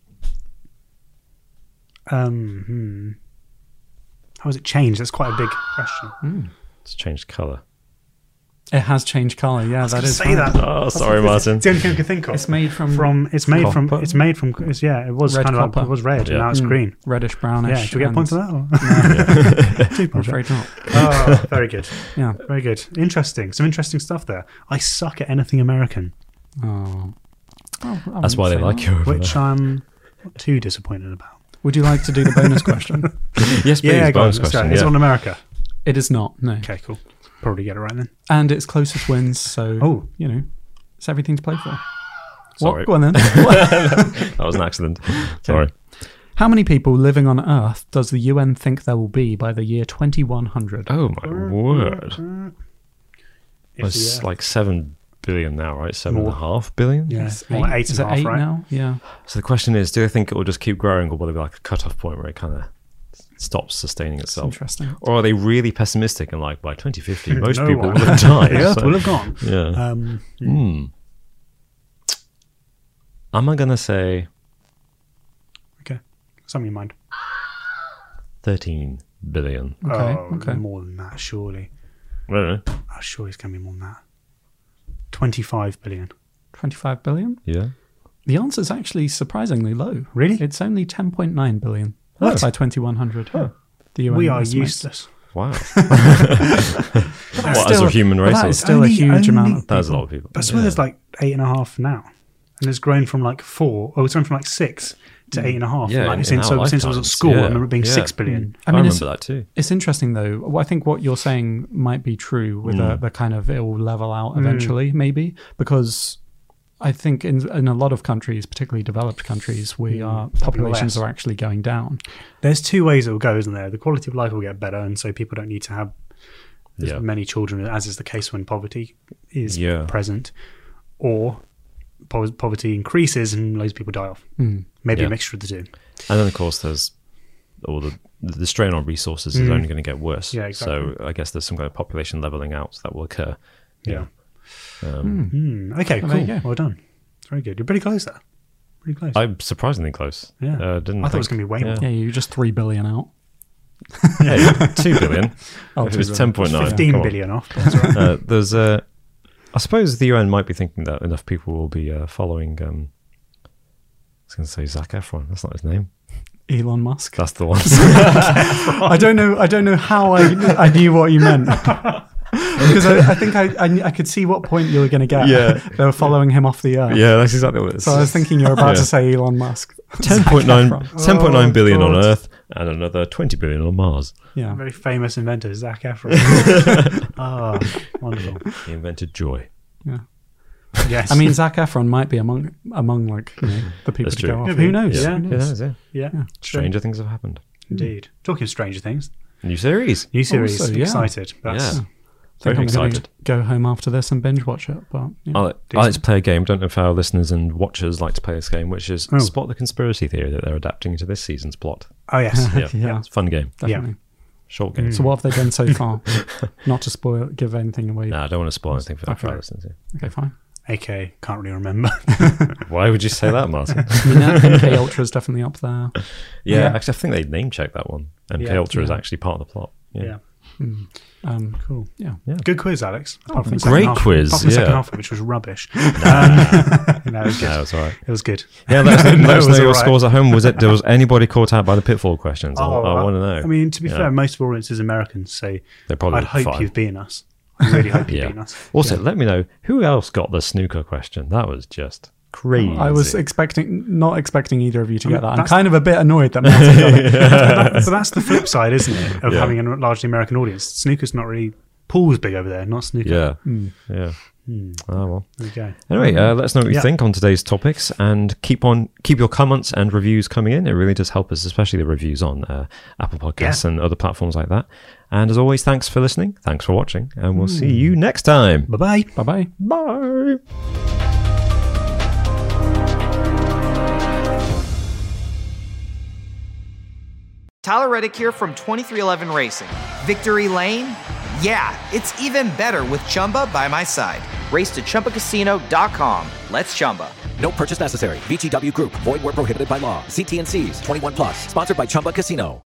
How has it changed? That's quite a big question. It's changed colour. It has changed colour. Yeah, that is. Say that. Oh, sorry, Martin. It's the only thing I could think of. It's made from. It was red kind copper. of. It was red, and now it's green. Reddish brownish. Yeah. Do we get a point for that? I'm afraid not. Oh, very good. Yeah, very good. Interesting. Some interesting stuff there. I suck at anything American. Oh, that's why they like you. Which I'm not too disappointed about. Would you like to do the bonus question? Yes, please. Yeah, bonus question. Is it on America? It is not. No. Okay, cool. Probably get it right then. And it's closest wins, so it's everything to play for. Sorry. What? Go on then. That was an accident. Sorry. How many people living on Earth does the UN think there will be by the year 2100? Oh my word! It's like 7 billion now, right? 7.5 billion. Yes, Yeah, eight is and it a half, 8 right? now? Yeah. So the question is, do they think it will just keep growing, or will there be like a cutoff point where it kind of stops sustaining itself? Interesting. Or are they really pessimistic and like by 2050 most No people one. will have died? The Earth So- will have gone. Yeah. Am I gonna say Okay, something in mind. 13 billion? Okay. More than that, surely. I don't know. Oh, sure, it's going to be more than that. 25 billion. 25 billion? Yeah. The answer is actually surprisingly low. Really? It's only 10.9 billion What? by 2100. The UN We are estimates. useless. Wow. What, as a human race? That or- is still a huge amount of That's a people. lot of people. I swear there's like 8.5 now. And it's grown from like 4, it's grown from like 6 to 8.5. Yeah, like, in since our I was at lifetimes, school, yeah, I remember it being yeah. 6 billion. I mean, remember that too. It's interesting though. Well, I think what you're saying might be true with the kind of it will level out eventually, maybe, because I think in a lot of countries, particularly developed countries, populations less. are actually going down. There's 2 ways it will go, isn't there? The quality of life will get better, and so people don't need to have as many children, as is the case when poverty is present, or poverty increases and loads of people die off. Maybe a mixture of the two. And then, of course, there's all the strain on resources is only going to get worse. Yeah, exactly. So I guess there's some kind of population leveling out that will occur. Yeah. Well, there Okay, you cool. go. Well done. Very good. You're pretty close there. Pretty close. I'm surprisingly close. Yeah. Didn't I thought it was think- going to be way more. Yeah, you're just 3 billion out. Hey, 2 billion. Oh, If it was 2 billion. 10.9. 15 come on. billion off. That's all right. There's I suppose the UN might be thinking that enough people will be following. I was going to say Zac Efron. That's not his name. Elon Musk. That's the one. I don't know how I knew what you meant. Because I think I could see what point you were going to get. Yeah. They were following him off the earth. Yeah, that's exactly what it is. So I was thinking you were about Yeah. to say Elon Musk. 10.9 billion on God. Earth and another 20 billion on Mars. Yeah. Very famous inventor, Zac Efron. Wonderful. He invented joy. Yeah. Yes. I mean, Zac Efron might be among like the people That's to true. go off. Yeah, Who knows? yeah. Who knows? yeah. Stranger things have happened. Indeed. Talking of Stranger Things, New series. new series. Also, yeah. Excited. That's, Yeah. I think Very I'm going to excited. go home after this and binge watch it. But yeah. I like to play a game. Don't know if our listeners and watchers like to play this game, which is Spot the Conspiracy Theory that they're adapting into this season's plot. Oh, yes. Yeah, Yeah. It's a fun game. Definitely. Short game. So what have they done so far? Not to give anything away. Nah, I don't want to spoil anything for Okay. our listeners. Okay, fine. AK, can't really remember. Why would you say that, Martin? I mean, MK Ultra is definitely up there. Yeah, actually, I think they name checked that one. And Yeah. K Ultra is Yeah. actually part of the plot. Yeah. Cool. Yeah. Good quiz, Alex. Apart from the Great second half- quiz, Apart from the second yeah. half, which was rubbish. No, it was good. No, it's all right. It was good. Yeah, let us know, No, let us it was know your all right. scores at home. Was anybody caught out by the pitfall questions? I want to know. I mean, to be Yeah. fair, most of our audience is Americans, so They're probably I'd hope fine. you've beaten us. I really hope you've Yeah. beaten us. Also, let me know who else got the snooker question. That was just crazy. I was not expecting either of you to get that. I'm that's- kind of a bit annoyed that Martin got it. So that's the flip side, isn't it, of Yeah. having a largely American audience. Snooker's not really... Pool's big over there, not snooker. Yeah. Yeah. Oh, well. There you go. Anyway, let us know what you Yeah. think on today's topics, and keep your comments and reviews coming in. It really does help us, especially the reviews on Apple Podcasts and other platforms like that. And as always, thanks for listening. Thanks for watching, and we'll see you next time. Bye-bye. Bye-bye. Bye. Tyler Reddick here from 2311 Racing. Victory Lane? Yeah, it's even better with Chumba by my side. Race to ChumbaCasino.com. Let's Chumba. No purchase necessary. VGW Group. Void where prohibited by law. See T&Cs. 21+. Sponsored by Chumba Casino.